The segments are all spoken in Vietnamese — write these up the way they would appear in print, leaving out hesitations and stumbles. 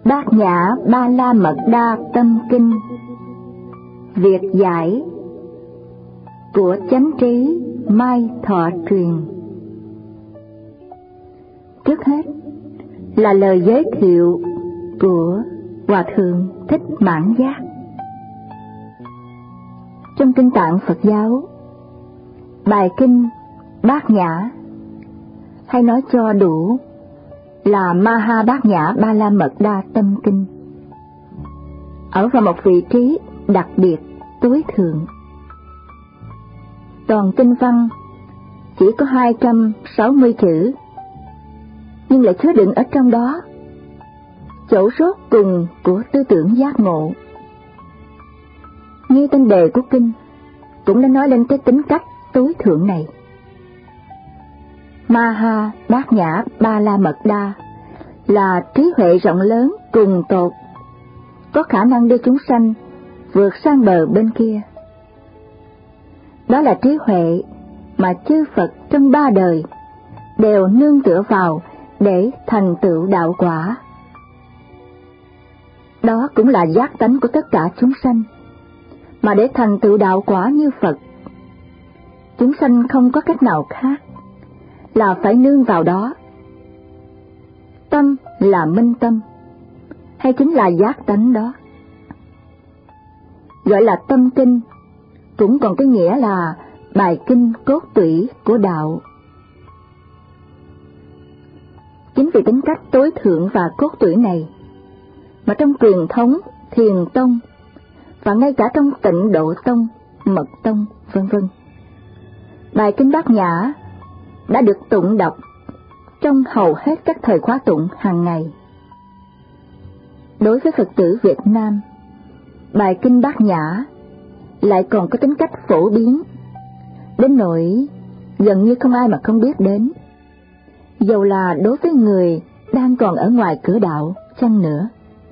Bát Nhã Ba La Mật Đa Tâm Kinh. Việc giải của Chánh Trí Mai Thọ Truyền. Trước hết là lời giới thiệu của Hòa Thượng Thích Mãn Giác. Trong Kinh Tạng Phật giáo, bài kinh Bát Nhã, hay nói cho đủ là Maha Bát Nhã Ba La Mật Đa Tâm Kinh, ở vào một vị trí đặc biệt tối thượng. Toàn kinh văn chỉ có 260 chữ, nhưng lại chứa đựng ở trong đó chỗ rốt cùng của tư tưởng giác ngộ. Như tên đề của kinh cũng đã nói lên cái tính cách tối thượng này. Maha Bát Nhã Ba La Mật Đa là trí huệ rộng lớn cùng tột, có khả năng đưa chúng sanh vượt sang bờ bên kia. Đó là trí huệ mà chư Phật trong ba đời đều nương tựa vào để thành tựu đạo quả. Đó cũng là giác tánh của tất cả chúng sanh, mà để thành tựu đạo quả như Phật, chúng sanh không có cách nào khác là phải nương vào đó. Tâm là minh tâm, hay chính là giác tánh đó. Gọi là tâm kinh, cũng còn cái nghĩa là bài kinh cốt tủy của đạo. Chính vì tính cách tối thượng và cốt tủy này, mà trong truyền thống Thiền Tông, và ngay cả trong Tịnh Độ Tông, Mật Tông, vân vân, bài kinh Bát Nhã đã được tụng đọc trong hầu hết các thời khóa tụng hàng ngày. Đối với Phật tử Việt Nam, bài kinh Bát Nhã lại còn có tính cách phổ biến, đến nỗi gần như không ai mà không biết đến, dầu là đối với người đang còn ở ngoài cửa đạo chăng nữa.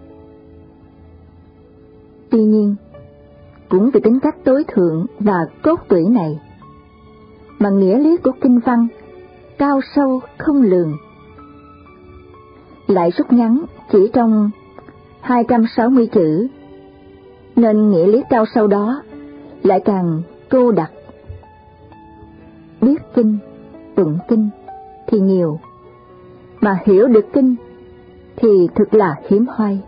Tuy nhiên, cũng vì tính cách tối thượng và cốt tủy này, mà nghĩa lý của kinh văn cao sâu không lường, lại rút ngắn chỉ trong 260 chữ, nên nghĩa lý cao sâu đó lại càng cô đặc. Biết kinh, tụng kinh thì nhiều, mà hiểu được kinh thì thực là hiếm hoi.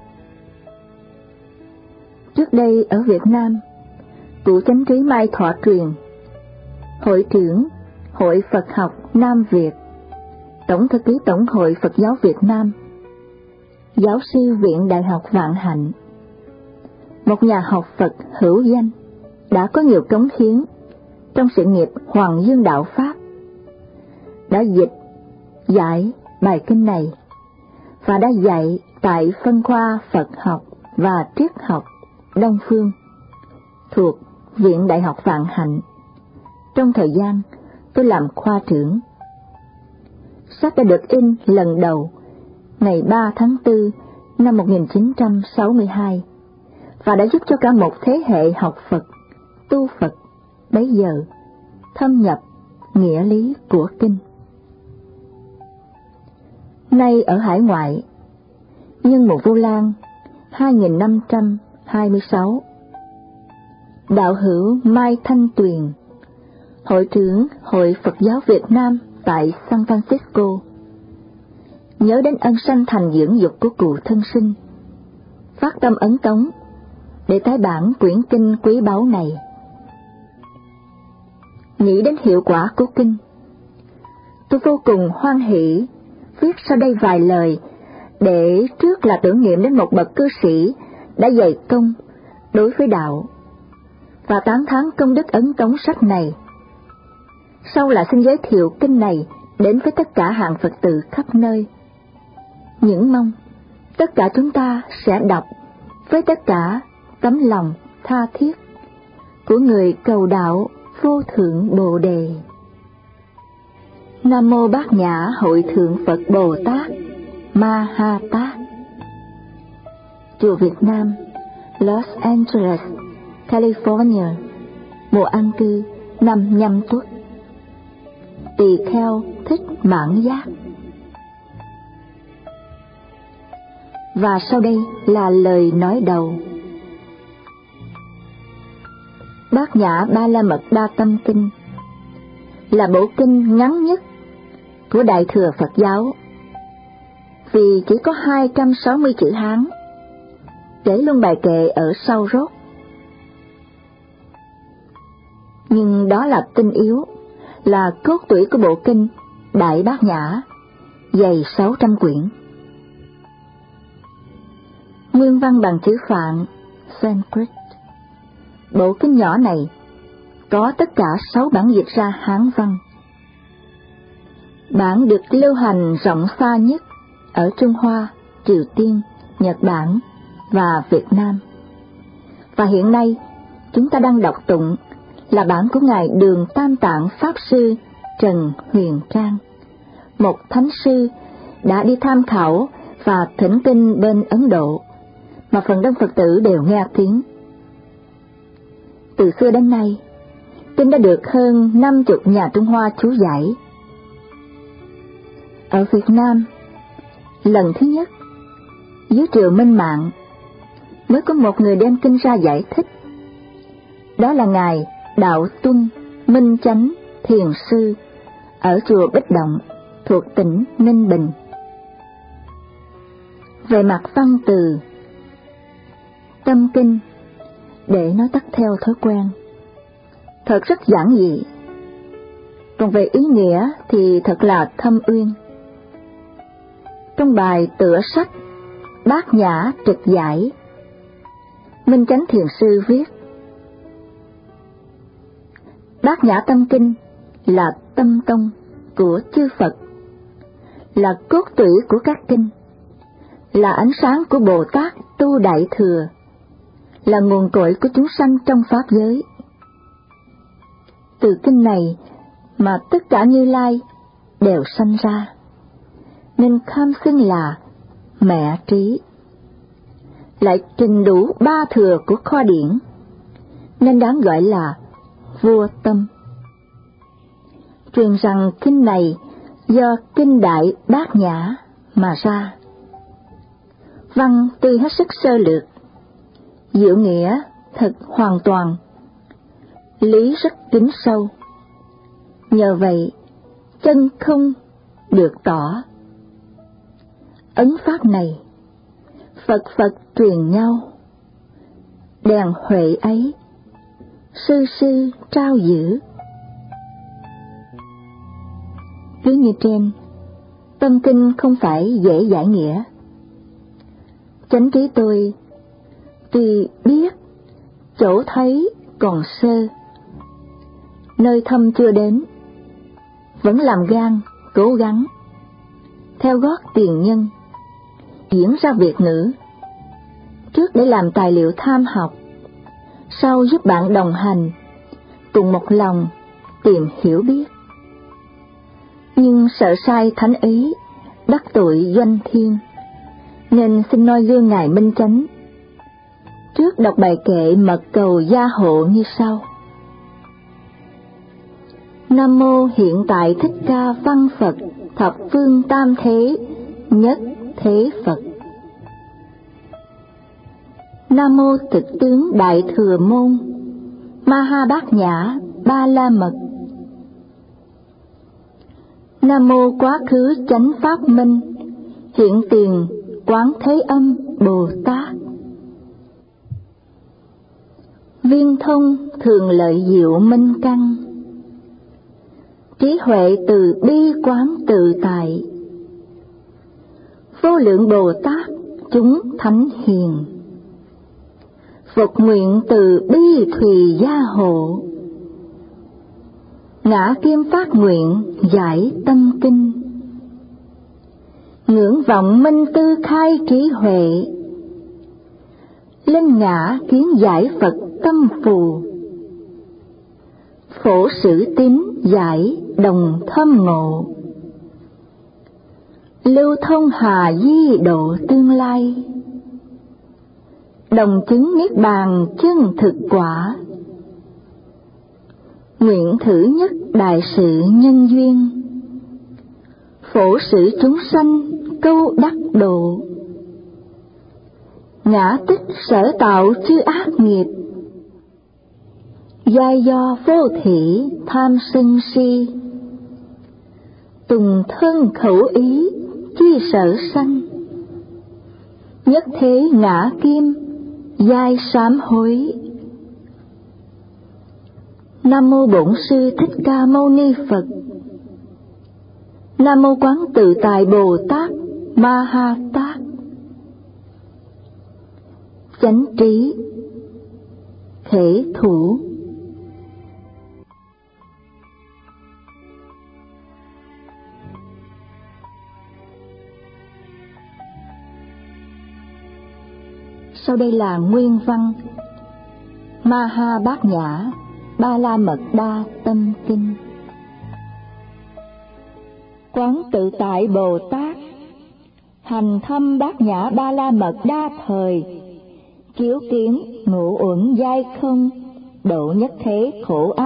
Trước đây ở Việt Nam, cụ Chánh Trí Mai Thọ Truyền, Hội trưởng Hội Phật học Nam Việt, Tổng thư ký Tổng hội Phật giáo Việt Nam, Giáo sư Viện Đại học Vạn Hạnh, một nhà học Phật hữu danh, đã có nhiều cống hiến trong sự nghiệp Hoàng Dương Đạo Pháp, đã dịch, giải bài kinh này, và đã dạy tại phân khoa Phật học và Triết học Đông Phương thuộc Viện Đại học Vạn Hạnh, trong thời gian tôi làm khoa trưởng. Sách đã được in lần đầu ngày 3 tháng 4 năm 1962, và đã giúp cho cả một thế hệ học Phật, tu Phật bấy giờ thâm nhập nghĩa lý của kinh. Nay ở hải ngoại, nhân mùa Vu Lan 2526, đạo hữu Mai Thanh Tuyền, Hội trưởng Hội Phật giáo Việt Nam tại San Francisco, nhớ đến ân sanh thành dưỡng dục của cụ thân sinh, phát tâm ấn tống để tái bản quyển kinh quý báu này. Nghĩ đến hiệu quả của kinh, tôi vô cùng hoan hỷ viết sau đây vài lời, để trước là tưởng niệm đến một bậc cư sĩ đã dày công đối với đạo, và tán thán công đức ấn tống sách này. Sau là xin giới thiệu kinh này đến với tất cả hạng Phật tử khắp nơi. Những mong tất cả chúng ta sẽ đọc với tất cả tấm lòng tha thiết của người cầu đạo vô thượng Bồ Đề. Nam mô Bát Nhã Hội thượng Phật Bồ Tát Ma Ha Tát. Chùa Việt Nam, Los Angeles, California, mùa an cư năm Nhâm Tuất. Tỳ kheo Thích Mãn Giác. Và sau đây là lời nói đầu. Bát Nhã Ba La Mật Đa Tâm Kinh là bộ kinh ngắn nhất của Đại Thừa Phật giáo, vì chỉ có 260 chữ Hán, để luôn bài kệ ở sau rốt. Nhưng đó là tinh yếu, là cốt tủy của bộ kinh Đại Bát Nhã, dày 600 quyển. Nguyên văn bằng chữ Phạn, Sanskrit. Bộ kinh nhỏ này có tất cả 6 bản dịch ra Hán văn. Bản được lưu hành rộng xa nhất ở Trung Hoa, Triều Tiên, Nhật Bản và Việt Nam. Và hiện nay chúng ta đang đọc tụng là bản của Ngài Đường Tam Tạng Pháp Sư Trần Huyền Trang, một thánh sư đã đi tham khảo và thỉnh kinh bên Ấn Độ, mà phần đông Phật tử đều nghe tiếng. Từ xưa đến nay, kinh đã được hơn 50 nhà Trung Hoa chú giải. Ở Việt Nam, lần thứ nhất, dưới triều Minh Mạng, mới có một người đem kinh ra giải thích. Đó là Ngài Đạo Tuân Minh Chánh Thiền Sư ở chùa Bích Động thuộc tỉnh Ninh Bình. Về mặt văn từ, tâm kinh, để nói tắt theo thói quen, thật rất giản dị. Còn về ý nghĩa thì thật là thâm uyên. Trong bài tựa sách Bát Nhã Trực Giải, Minh Chánh Thiền Sư viết: Bát Nhã Tâm Kinh là tâm tông của chư Phật, là cốt tủy của các kinh, là ánh sáng của Bồ Tát tu Đại Thừa, là nguồn cội của chúng sanh trong Pháp giới. Từ kinh này mà tất cả Như Lai đều sanh ra, nên kham xưng là mẹ trí. Lại trình đủ 3 thừa của kho điển, nên đáng gọi là vua tâm. Truyền rằng kinh này do kinh Đại Bát Nhã mà ra. Văn tuy hết sức sơ lược, diệu nghĩa thật hoàn toàn, lý rất kín sâu. Nhờ vậy, chân không được tỏ. Ấn pháp này, Phật Phật truyền nhau, đèn huệ ấy, sư sư trao giữ. Ví như trên, tâm kinh không phải dễ giải nghĩa. Chánh trí tôi tuy biết, chỗ thấy còn sơ, nơi thâm chưa đến, vẫn làm gan cố gắng, theo gót tiền nhân, diễn ra việc ngữ, trước để làm tài liệu tham học, sau giúp bạn đồng hành, cùng một lòng tìm hiểu biết. Nhưng sợ sai thánh ý, đắc tội doanh thiên, nên xin noi gương Ngài Minh Chánh. Trước đọc bài kệ mật cầu gia hộ như sau: Nam mô hiện tại Thích Ca Văn Phật, thập phương tam thế, nhất thế Phật. Nam mô Thực Tướng Đại Thừa Môn, Ma Ha Bát Nhã Ba La Mật. Nam mô Quá Khứ Chánh Pháp Minh, hiện tiền Quán Thế Âm Bồ Tát. Viên thông thường lợi diệu minh căn, trí huệ từ bi quán tự tại. Vô lượng Bồ Tát chúng thánh hiền, Phật nguyện từ bi thùy gia hộ. Ngã kim phát nguyện giải tâm kinh, ngưỡng vọng minh tư khai trí huệ. Linh ngã kiến giải Phật tâm phù, phổ sử tín giải đồng thâm ngộ. Lưu thông hà di độ tương lai, đồng chứng niết bàn chân thực quả. Nguyện thử nhất đại sự nhân duyên, phổ sử chúng sanh câu đắc độ. ngã tích sở tạo chư ác nghiệp, giai do vô thỉ tham sân si, tùng thân khẩu ý chi sở sanh, nhất thế ngã kim giai sám hối. Nam mô Bổn Sư Thích Ca Mâu Ni Phật. Nam mô Quán Tự Tại Bồ Tát Ma Ha Tát. Chánh trí thể thủ. Sau đây là nguyên văn Ma Ha Bát Nhã Ba La Mật Đa Tâm Kinh. Quán Tự Tại Bồ Tát hành thâm Bát Nhã Ba La Mật Đa thời, chiếu kiến ngũ uẩn giai không, độ nhất thế khổ ách.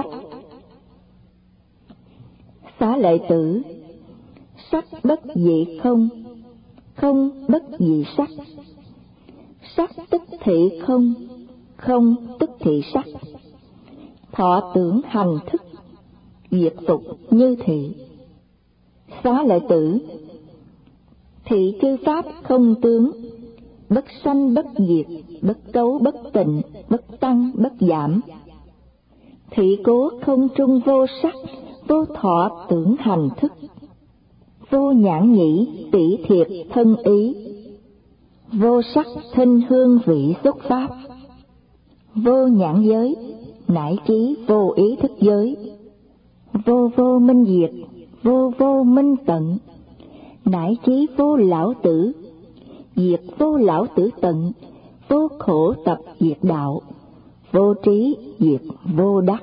Xá lợi tử, sắc bất dị không, không bất dị sắc, sắc tức thị không, không tức thị sắc, thọ tưởng hành thức, diệt phục như thị. Xá lợi tử, thị chư pháp không tướng, bất sanh bất diệt, bất cấu bất tịnh, bất tăng bất giảm. Thị cố không trung vô sắc, vô thọ tưởng hành thức, vô nhãn nhĩ tỷ thiệt thân ý, vô sắc thanh hương vị xuất pháp, vô nhãn giới nải trí vô ý thức giới, vô vô minh diệt, vô vô minh tận, nải trí vô lão tử, diệt vô lão tử tận, vô khổ tập diệt đạo, vô trí diệt vô đắc.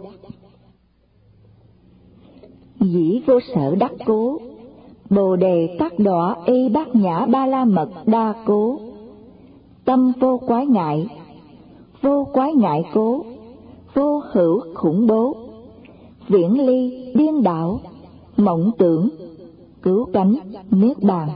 Dĩ vô sở đắc cố, bồ đề tát đọa y bát nhã ba la mật đa cố. Tâm vô quái ngại, vô quái ngại cố, vô hữu khủng bố, viễn ly điên đảo, mộng tưởng, cứu cánh niết bàn.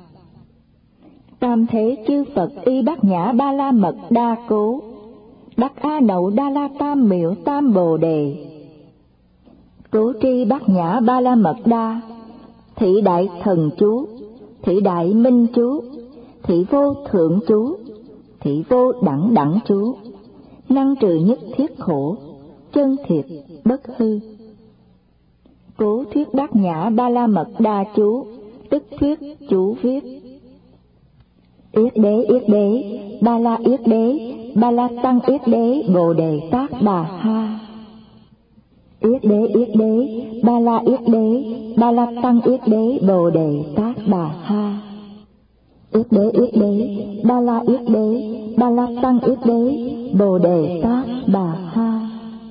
Tam thế chư Phật y bát nhã ba la mật đa cố, đắc a nậu đa la tam miệu tam bồ đề. Cố tri bát nhã ba la mật đa, thị đại thần chú, thị đại minh chú, thị vô thượng chú, thị vô đẳng đẳng chú, năng trừ nhất thiết khổ, chân thiệt bất hư. Cố thuyết bát nhã ba la mật đa chú, tức thuyết chú viết. Yết đế, ba la yết đế, ba la tăng yết đế bồ đề tát bà ha. Yết đế, ba la yết đế, ba la tăng yết đế bồ đề tát bà ha. Yết đế, ba la yết đế, ba la tăng yết đế bồ đề tát bà ha.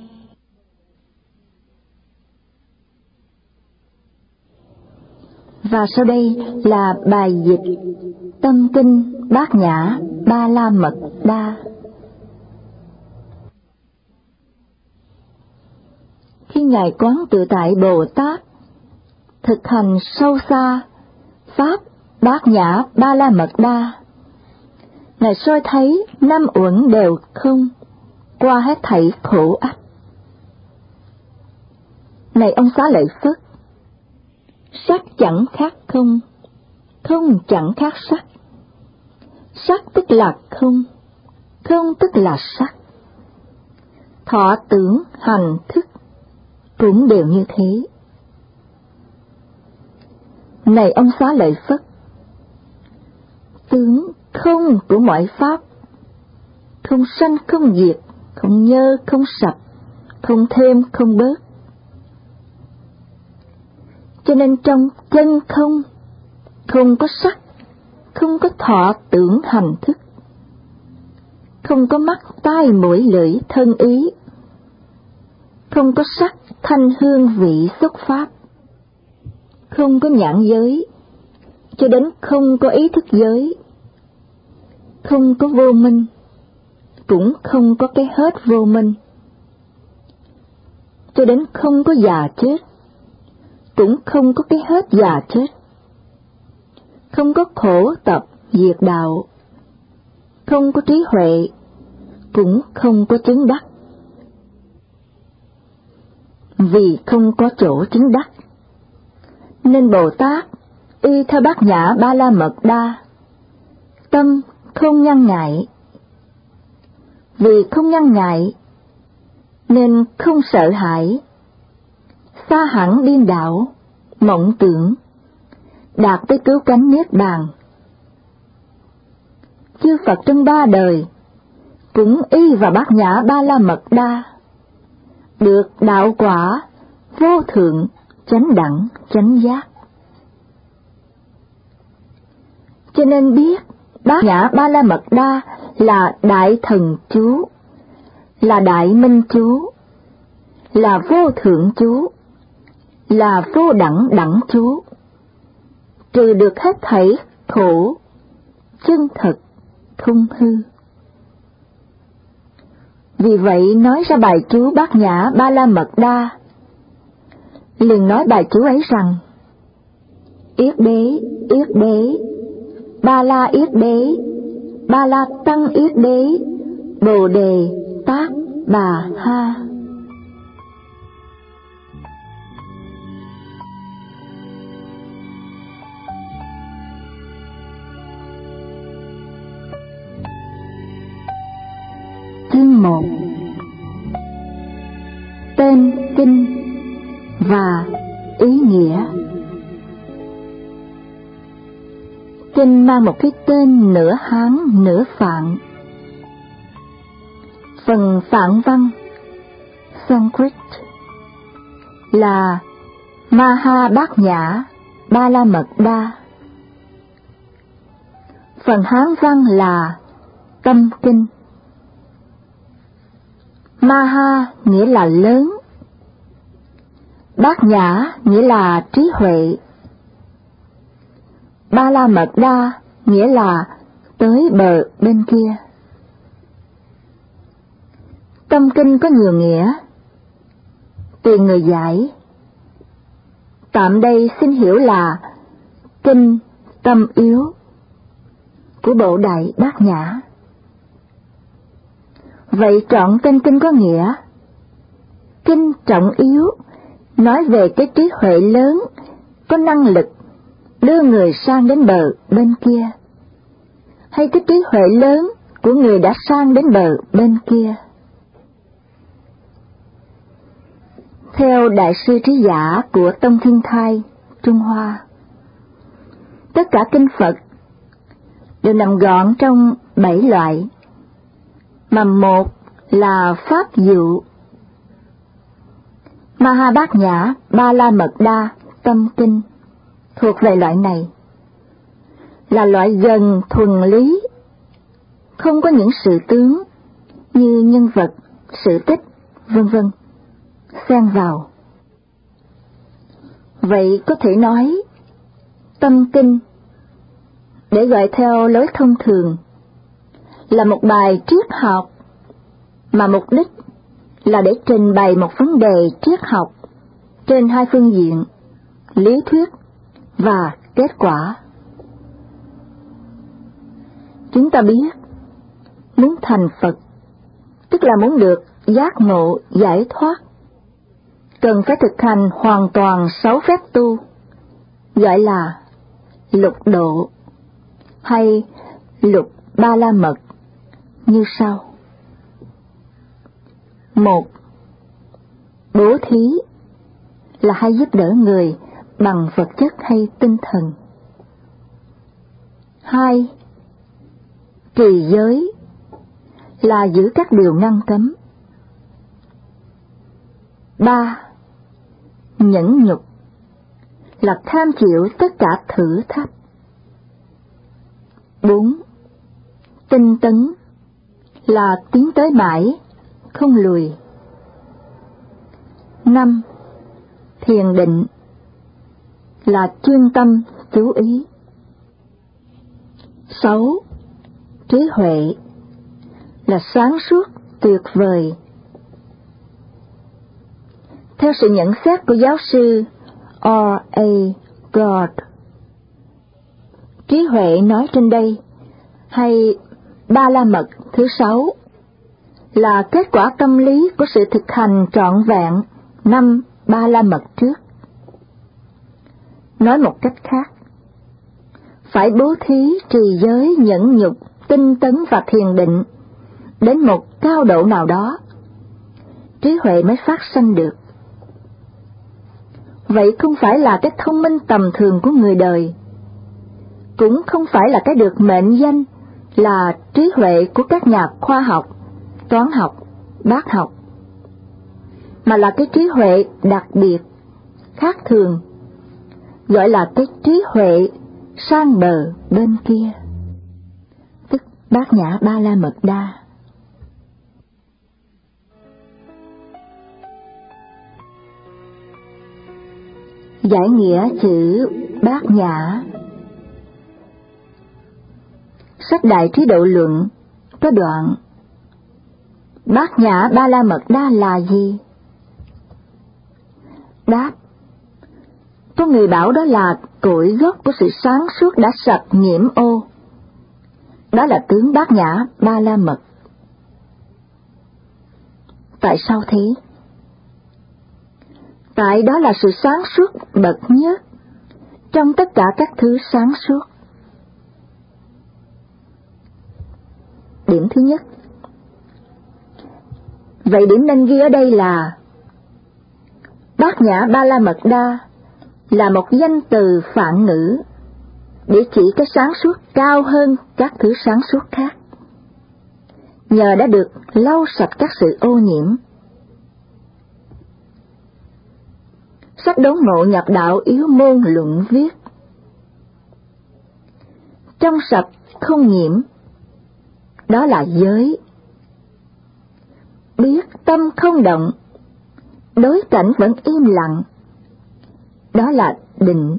Và sau đây là bài dịch Tâm Kinh Bát Nhã Ba La Mật Đa. Khi Ngài Quán Tự Tại Bồ Tát thực hành sâu xa Pháp Bát Nhã Ba La Mật Đa, Ngài soi thấy năm uẩn đều không, qua hết thảy khổ ách. Này ông Xá Lợi Phất, sắc chẳng khác không, không chẳng khác sắc, sắc tức là không, không tức là sắc. Thọ tưởng hành thức cũng đều như thế. Này ông Xá Lợi Phất, tướng không của mọi pháp, không sanh không diệt, không nhơ không sạch, không thêm không bớt. Cho nên trong chân không, không có sắc, không có thọ tưởng hành thức, không có mắt tai mũi lưỡi thân ý, không có sắc thanh hương vị xuất pháp, không có nhãn giới, cho đến không có ý thức giới, không có vô minh, cũng không có cái hết vô minh, cho đến không có già chết, cũng không có cái hết già chết, không có khổ tập diệt đạo, không có trí huệ, cũng không có chứng đắc. Vì không có chỗ chứng đắc, nên Bồ Tát y theo Bát Nhã Ba La Mật Đa, tâm không ngăn ngại. Vì không ngăn ngại, nên không sợ hãi, xa hẳn điên đảo, mộng tưởng, đạt tới cứu cánh niết bàn. Chư Phật trong ba đời cũng y vào Bát Nhã Ba La Mật Đa, được đạo quả vô thượng chánh đẳng chánh giác. Cho nên biết Bát Nhã Ba La Mật Đa là đại thần chú, là đại minh chú, là vô thượng chú, là vô đẳng đẳng chú, trừ được hết thảy khổ, chân thật, không hư. Vì vậy nói ra bài chú Bát Nhã Ba La Mật Đa, liền nói bài chú ấy rằng: Yết đế, yết đế, Ba La yết đế, Ba La tăng yết đế, Bồ đề tát bà ha. Chương 1: Tên kinh và ý nghĩa. Kinh mang một cái tên nửa Hán nửa Phạn. Phần Phạn văn Sanskrit là Maha Bát Nhã Ba La Mật Đa. Phần Hán văn là Tâm Kinh. Maha nghĩa là lớn, Bát Nhã nghĩa là trí huệ, Ba La Mật Đa nghĩa là tới bờ bên kia. Tâm kinh có nhiều nghĩa, tùy người giải. Tạm đây xin hiểu là kinh tâm yếu của bộ Đại Bát Nhã. Vậy trọn tên kinh có nghĩa: kinh trọng yếu, nói về cái trí huệ lớn, có năng lực đưa người sang đến bờ bên kia, hay cái trí huệ lớn của người đã sang đến bờ bên kia. Theo Đại sư Trí Giả của Tông Thiên Thai, Trung Hoa, tất cả kinh Phật đều nằm gọn trong 7 loại, mà một là pháp dụ. Maha Bát Nhã Ba La Mật Đa Tâm Kinh thuộc về loại này, là loại gần thuần lý, không có những sự tướng như nhân vật, sự tích, vân vân xen vào. Vậy có thể nói, Tâm Kinh, để gọi theo lối thông thường, là một bài triết học, mà mục đích là để trình bày một vấn đề triết học trên hai phương diện, lý thuyết và kết quả. Chúng ta biết, muốn thành Phật, tức là muốn được giác ngộ giải thoát, cần phải thực hành hoàn toàn 6 phép tu, gọi là lục độ hay lục Ba La Mật, như sau. 1. Bố thí là hay giúp đỡ người bằng vật chất hay tinh thần. 2. Trì giới là giữ các điều ngăn cấm. 3. Nhẫn nhục là tham chịu tất cả thử thách. 4. Tinh tấn là tiến tới mãi, không lùi. 5. Thiền định là chuyên tâm chú ý. 6. Trí huệ là sáng suốt tuyệt vời. Theo sự nhận xét của giáo sư R.A. God, trí huệ nói trên đây, hay Ba La Mật thứ 6 là kết quả tâm lý của sự thực hành trọn vẹn 5 Ba La Mật trước. Nói một cách khác, phải bố thí, trì giới, nhẫn nhục, tinh tấn và thiền định đến một cao độ nào đó, trí huệ mới phát sanh được. Vậy không phải là cái thông minh tầm thường của người đời, cũng không phải là cái được mệnh danh là trí huệ của các nhà khoa học, toán học, bác học, mà là cái trí huệ đặc biệt, khác thường, gọi là cái trí huệ sang bờ bên kia, tức Bát Nhã Ba La Mật Đa. Giải nghĩa chữ Bát Nhã. Sách Đại Trí Độ Luận có đoạn: Bát Nhã Ba La Mật Đa là gì? Đáp: có người bảo đó là cội gốc của sự sáng suốt đã sạch nhiễm ô. Đó là tướng Bát Nhã Ba La Mật. Tại sao thế? Tại đó là sự sáng suốt bậc nhất trong tất cả các thứ sáng suốt. Điểm thứ nhất. Vậy điểm nên ghi ở đây là Bát Nhã Ba La Mật Đa là một danh từ phạn ngữ để chỉ cái sáng suốt cao hơn các thứ sáng suốt khác, nhờ đã được lau sạch các sự ô nhiễm. Sách Đốn Ngộ Nhập Đạo Yếu Môn luận viết: trong sạch không nhiễm, đó là giới. Biết tâm không động, đối cảnh vẫn im lặng, đó là định.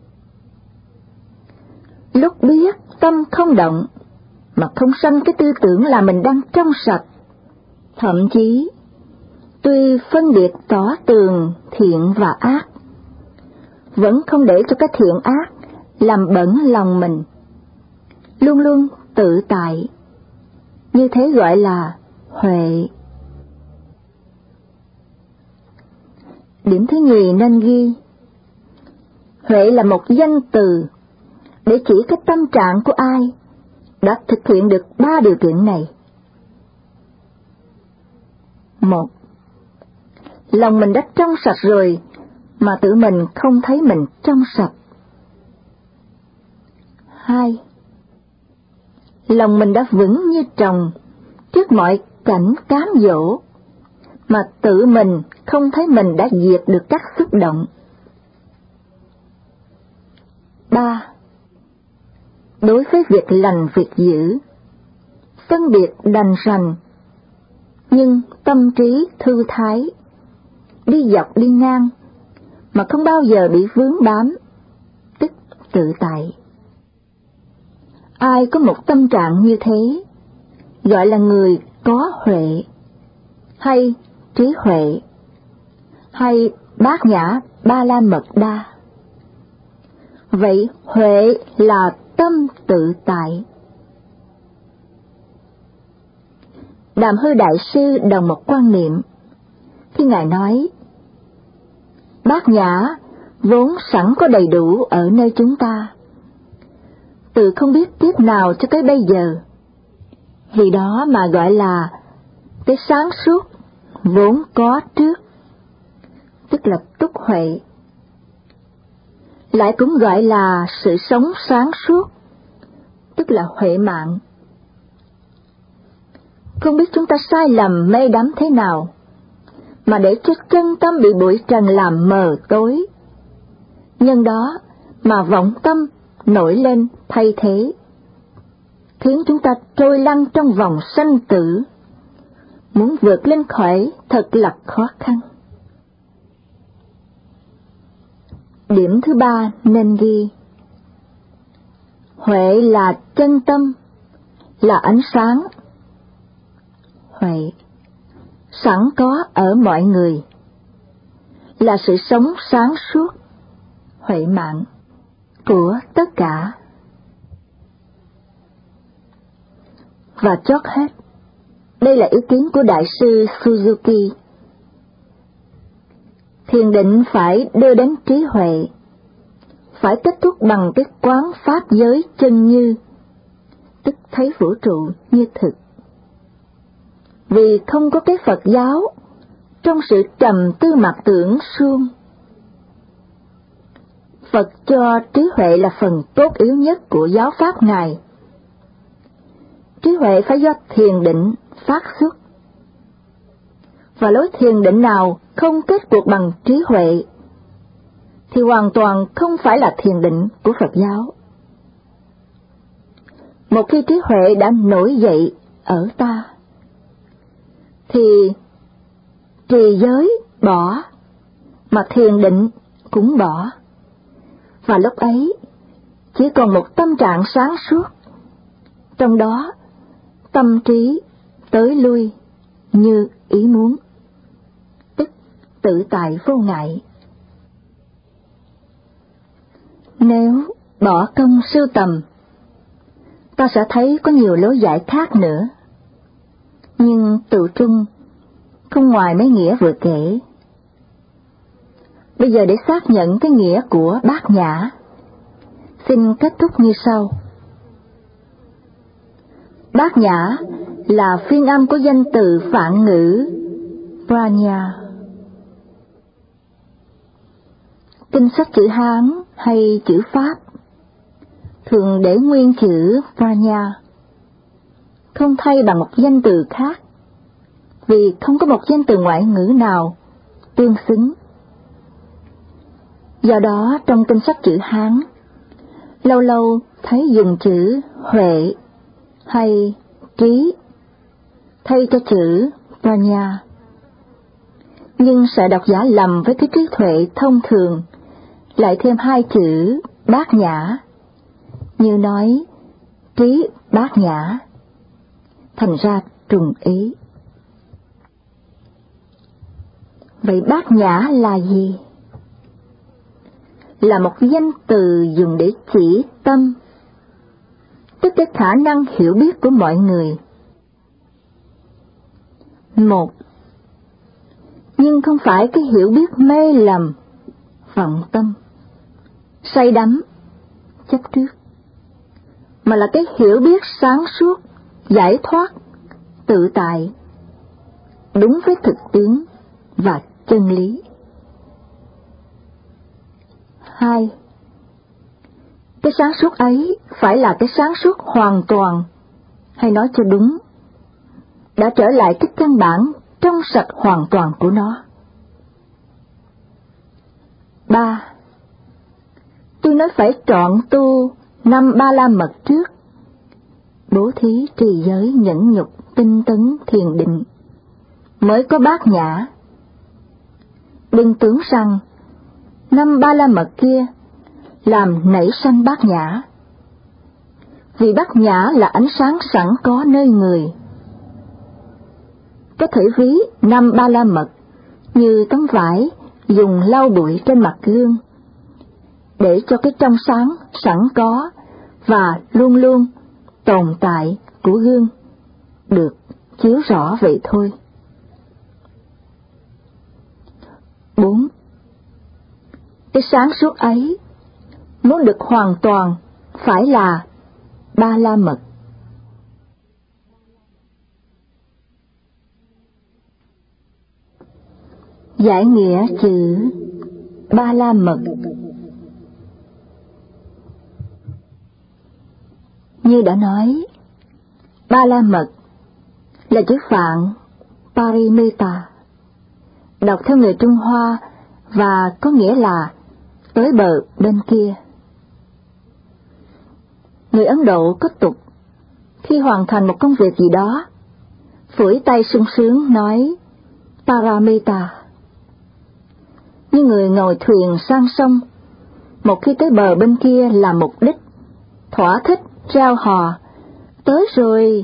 Lúc biết tâm không động mà không sanh cái tư tưởng là mình đang trong sạch, thậm chí tuy phân biệt tỏ tường thiện và ác, vẫn không để cho cái thiện ác làm bẩn lòng mình, luôn luôn tự tại, như thế gọi là huệ. Điểm thứ nhì nên ghi: huệ là một danh từ để chỉ cái tâm trạng của ai đã thực hiện được 3 điều kiện này. 1. Lòng mình đã trong sạch rồi mà tự mình không thấy mình trong sạch. 2. Lòng mình đã vững như trồng trước mọi cảnh cám dỗ mà tự mình không thấy mình đã diệt được các xúc động. 3. Đối với việc lành việc dữ, phân biệt đành rành, nhưng tâm trí thư thái, đi dọc đi ngang, mà không bao giờ bị vướng bám, tức tự tại. Ai có một tâm trạng như thế, gọi là người có huệ, hay trí huệ, hay Bát Nhã Ba La Mật Đa. Vậy huệ là tâm tự tại. Đàm Hư Đại Sư đồng một quan niệm khi Ngài nói: Bát Nhã vốn sẵn có đầy đủ ở nơi chúng ta, từ không biết kiếp nào cho tới bây giờ, vì đó mà gọi là cái sáng suốt vốn có trước, tức là túc huệ. Lại cũng gọi là sự sống sáng suốt, tức là huệ mạng. Không biết chúng ta sai lầm mê đắm thế nào mà để cho chân tâm bị bụi trần làm mờ tối, nhân đó mà vọng tâm nổi lên thay thế, khiến chúng ta trôi lăn trong vòng sanh tử, muốn vượt lên khỏi thật là khó khăn. Điểm thứ 3 nên ghi: huệ là chân tâm, là ánh sáng. Huệ sẵn có ở mọi người, là sự sống sáng suốt, huệ mạng của tất cả. Và chót hết, đây là ý kiến của Đại sư Suzuki. Thiền định phải đưa đến trí huệ, phải kết thúc bằng cái quán pháp giới chân như, tức thấy vũ trụ như thực. Vì không có cái Phật giáo trong sự trầm tư mặc tưởng suông. Phật cho trí huệ là phần tốt yếu nhất của giáo pháp Ngài. Trí huệ phải do thiền định phát xuất. Và lối thiền định nào không kết cuộc bằng trí huệ thì hoàn toàn không phải là thiền định của Phật giáo. Một khi trí huệ đã nổi dậy ở ta, thì trì giới bỏ, mà thiền định cũng bỏ. Và lúc ấy, chỉ còn một tâm trạng sáng suốt, trong đó tâm trí tới lui như ý muốn, tức tự tại vô ngại. Nếu bỏ công sưu tầm, ta sẽ thấy có nhiều lối giải khác nữa, nhưng tự trung không ngoài mấy nghĩa vừa kể. Bây giờ để xác nhận cái nghĩa của Bát Nhã, xin kết thúc như sau. Bát Nhã là phiên âm của danh từ Phạn ngữ Prajna. Kinh sách chữ Hán hay chữ Pháp thường để nguyên chữ Prajna, không thay bằng một danh từ khác, vì không có một danh từ ngoại ngữ nào tương xứng. Do đó trong kinh sách chữ Hán, lâu lâu thấy dùng chữ huệ hay trí thay cho chữ Prajna. Nhưng sợ độc giả lầm với cái trí tuệ thông thường, lại thêm hai chữ Bát Nhã, như nói trí Bát Nhã, thành ra trùng ý. Vậy Bát Nhã là gì? Là một danh từ dùng để chỉ tâm, tức cái khả năng hiểu biết của mọi người. Một, nhưng không phải cái hiểu biết mê lầm, vọng tâm, say đắm, chấp trước, mà là cái hiểu biết sáng suốt, giải thoát, tự tại, đúng với thực tướng và chân lý. Hai, cái sáng suốt ấy phải là cái sáng suốt hoàn toàn, hay nói cho đúng, đã trở lại cái căn bản trong sạch hoàn toàn của nó. Ba, tôi nói phải trọn tu 5 Ba La Mật trước, bố thí trì giới nhẫn nhục tinh tấn thiền định, mới có Bát Nhã. Đừng tưởng rằng 5 Ba La Mật kia làm nảy sanh Bát Nhã, vì Bát Nhã là ánh sáng sẵn có nơi người. Có thể ví 5 Ba La Mật như tấm vải dùng lau bụi trên mặt gương, để cho cái trong sáng sẵn có và luôn luôn tồn tại của gương được chiếu rõ vậy thôi. 4. Cái sáng suốt ấy muốn được hoàn toàn phải là Ba La Mật. Giải nghĩa chữ Ba La Mật. Như đã nói, Ba La Mật là chữ Phạn Parimeta, đọc theo người Trung Hoa và có nghĩa là tới bờ bên kia. Người Ấn Độ có tục, khi hoàn thành một công việc gì đó, phủi tay sung sướng nói Paramita. Như người ngồi thuyền sang sông, một khi tới bờ bên kia là mục đích, thỏa thích reo hò, tới rồi.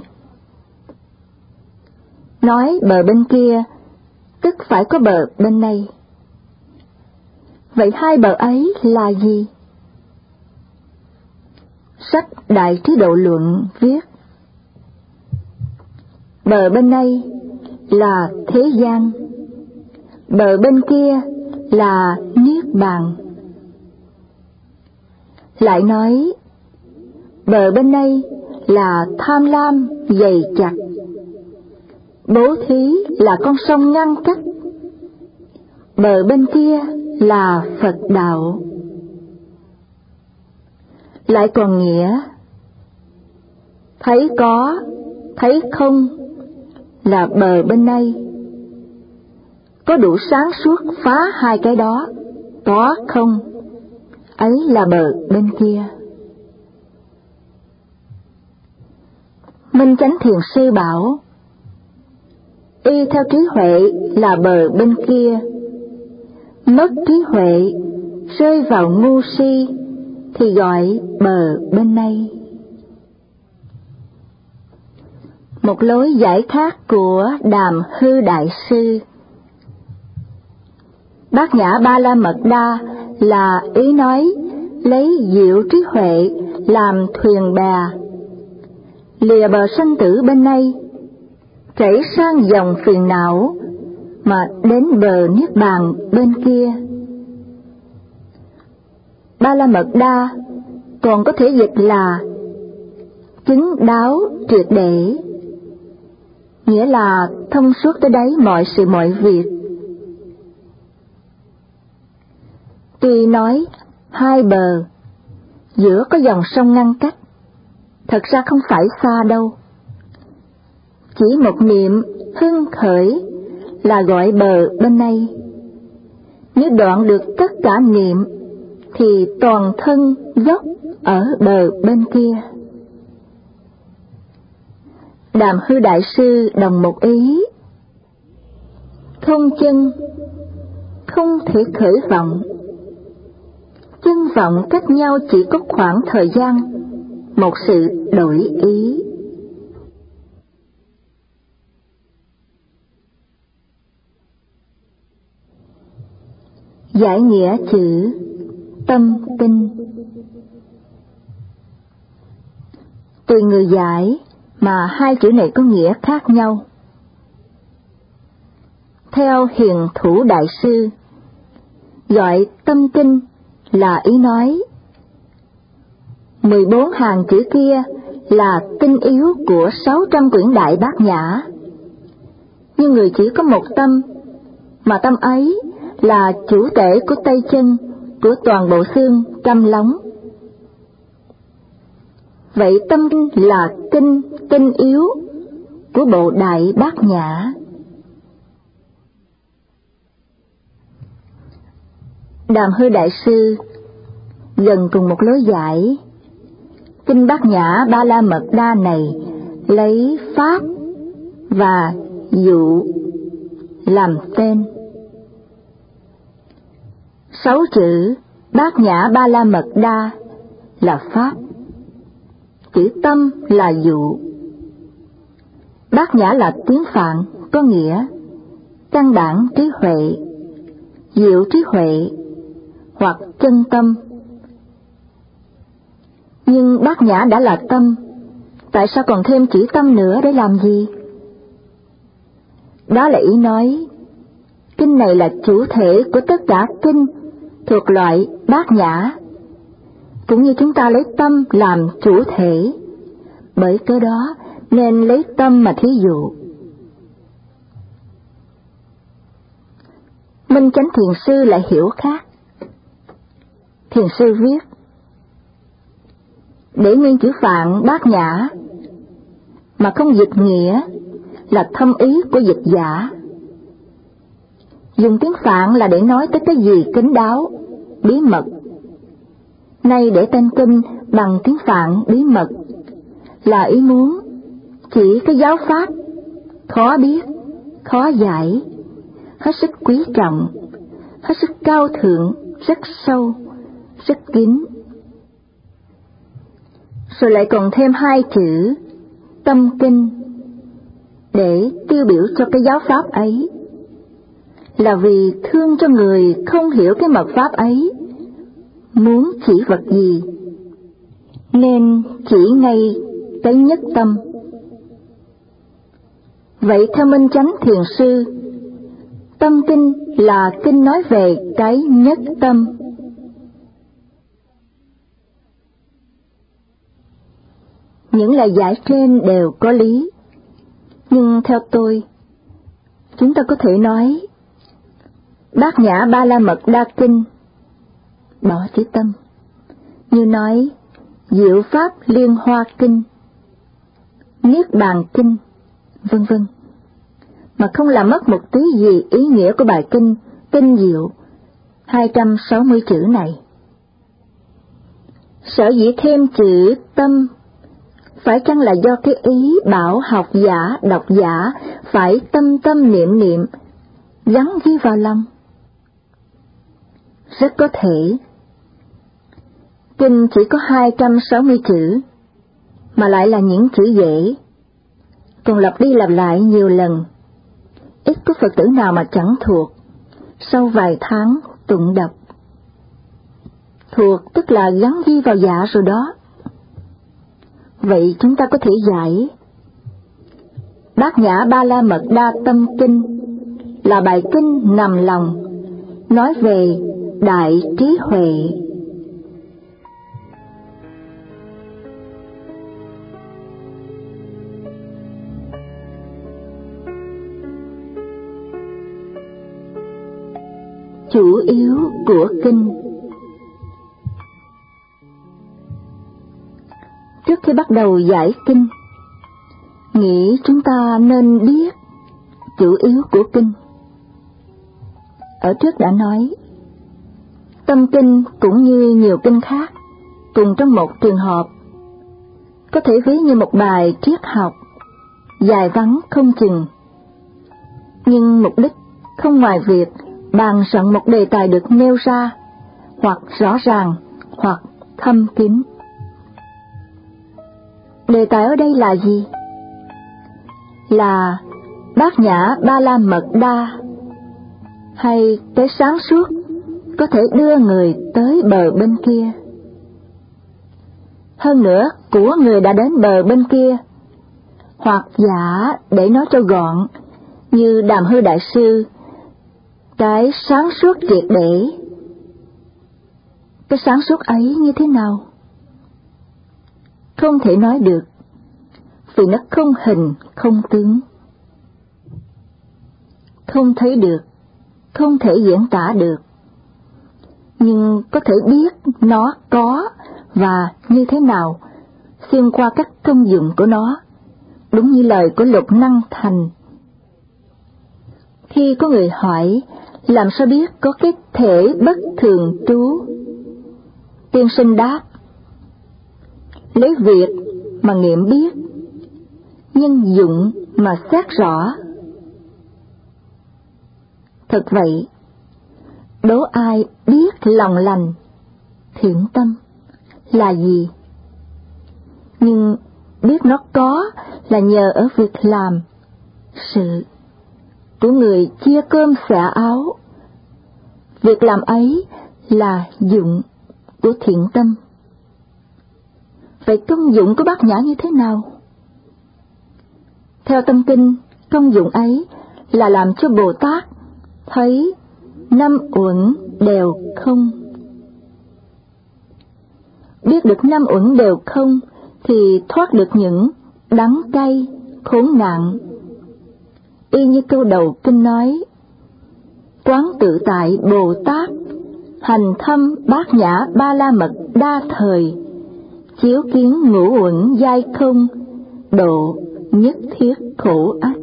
Nói bờ bên kia, tức phải có bờ bên này. Vậy hai bờ ấy là gì? Sách Đại Trí Độ Luận viết, Bờ bên này là thế gian, bờ bên kia là niết bàn. Lại nói, bờ bên này là tham lam dày chặt, bố thí là con sông ngăn cách, bờ bên kia là Phật đạo. Lại còn nghĩa, thấy có, thấy không là bờ bên này. Có đủ sáng suốt phá hai cái đó, có không, ấy là bờ bên kia. Minh Chánh Thiền Sư bảo, y theo trí huệ là bờ bên kia, mất trí huệ, rơi vào ngu si, thì gọi bờ bên này. Một lối giải khác của Đàm Hư Đại Sư. Bát Nhã Ba La Mật Đa là ý nói lấy diệu trí huệ làm thuyền bè, lìa bờ sanh tử bên này, chảy sang dòng phiền não mà đến bờ niết bàn bên kia. Ba La Mật Đa còn có thể dịch là chứng đáo triệt để, nghĩa là thông suốt tới đáy mọi sự mọi việc. Tuy nói hai bờ, giữa có dòng sông ngăn cách, thật ra không phải xa đâu. Chỉ một niệm hưng khởi là gọi bờ bên này. Nếu đoạn được tất cả niệm, thì toàn thân dốc ở bờ bên kia. Đàm Hư Đại Sư đồng một ý, không chân, không thể khởi vọng. Chân vọng cách nhau chỉ có khoảng thời gian, một sự đổi ý. Giải nghĩa chữ tâm kinh. Tùy người giải mà hai chữ này có nghĩa khác nhau. Theo Hiền Thủ Đại Sư, gọi tâm kinh là ý nói 14 hàng chữ kia là tinh yếu của 600 quyển Đại Bát Nhã. Nhưng người chỉ có một tâm, mà tâm ấy là chủ tể của tay chân, của toàn bộ xương trăm lóng. Vậy tâm là kinh tinh yếu của bộ Đại Bát Nhã. Đàm Hư Đại Sư gần cùng một lối giải. Kinh Bát Nhã Ba La Mật Đa này lấy pháp và dụ làm tên. 6 chữ Bát Nhã Ba La Mật Đa là pháp, chữ tâm là dụ. Bát Nhã là tiếng Phạn, có nghĩa căn bản trí huệ, diệu trí huệ hoặc chân tâm. Nhưng Bát Nhã đã là tâm, tại sao còn thêm chữ tâm nữa để làm gì? Đó là ý nói, kinh này là chủ thể của tất cả kinh thuộc loại Bát Nhã, cũng như chúng ta lấy tâm làm chủ thể, bởi cớ đó nên lấy tâm mà thí dụ. Minh Chánh Thiền Sư lại hiểu khác. Thiền Sư viết, để nguyên chữ Phạn Bát Nhã mà không dịch nghĩa là thâm ý của dịch giả. Dùng tiếng Phạn là để nói tới cái gì kín đáo, bí mật. Nay để tên kinh bằng tiếng Phạn bí mật là ý muốn chỉ cái giáo pháp khó biết, khó giải, hết sức quý trọng, hết sức cao thượng, rất sâu, rất kín. Rồi lại còn thêm 2 chữ tâm kinh để tiêu biểu cho cái giáo pháp ấy, là vì thương cho người không hiểu cái mật pháp ấy, muốn chỉ vật gì, nên chỉ ngay cái nhất tâm. Vậy theo Minh Chánh Thiền Sư, tâm kinh là kinh nói về cái nhất tâm. Những lời giải trên đều có lý, nhưng theo tôi, chúng ta có thể nói Bát Nhã Ba La Mật Đa Kinh, bỏ chữ tâm, như nói Diệu Pháp Liên Hoa Kinh, Niết Bàn Kinh, vân vân, mà không làm mất một tí gì ý nghĩa của bài kinh tinh diệu 260 chữ này. Sở dĩ thêm chữ tâm, phải chăng là do cái ý bảo học giả, độc giả phải tâm tâm niệm niệm, gắn ghi vào lòng? Rất có thể. Kinh chỉ có 260 chữ, mà lại là những chữ dễ, còn lặp đi lặp lại nhiều lần. Ít có Phật tử nào mà chẳng thuộc, sau vài tháng tụng đọc. Thuộc tức là gắn ghi vào dạ rồi đó. Vậy chúng ta có thể giải Bát Nhã Ba La Mật Đa Tâm Kinh là bài kinh nằm lòng, nói về đại trí huệ. Chủ yếu của kinh. Trước khi bắt đầu giải kinh, nghĩ chúng ta nên biết chủ yếu của kinh. Ở trước đã nói, tâm kinh cũng như nhiều kinh khác, cùng trong một trường hợp, có thể ví như một bài triết học, dài vắng không chừng, nhưng mục đích không ngoài việc bàn soạn một đề tài được nêu ra, hoặc rõ ràng, hoặc thâm kín. Đề tài ở đây là gì? Là Bát Nhã Ba La Mật Đa, hay cái sáng suốt có thể đưa người tới bờ bên kia. Hơn nữa, của người đã đến bờ bên kia, hoặc giả để nói cho gọn, như Đàm Hư Đại Sư, cái sáng suốt triệt để. Cái sáng suốt ấy như thế nào? Không thể nói được, vì nó không hình, không tướng. Không thấy được, không thể diễn tả được, nhưng có thể biết nó có và như thế nào, xuyên qua các công dụng của nó, đúng như lời của Lục Năng Thành. Khi có người hỏi, làm sao biết có cái thể bất thường trú? Tiên sinh đáp, lấy việc mà nghiệm biết, nhân dụng mà xét rõ. Thật vậy, đố ai biết lòng lành, thiện tâm là gì? Nhưng biết nó có là nhờ ở việc làm, sự của người chia cơm xẻ áo. Việc làm ấy là dụng của thiện tâm. Vậy công dụng của Bát Nhã như thế nào? Theo tâm kinh, công dụng ấy là làm cho Bồ Tát thấy năm uẩn đều không. Biết được năm uẩn đều không thì thoát được những đắng cay, khốn nạn. Y như câu đầu kinh nói, quán tự tại Bồ Tát, hành thâm Bát Nhã Ba La Mật Đa thời, chiếu kiến ngũ uẩn giai không, độ nhất thiết khổ ách.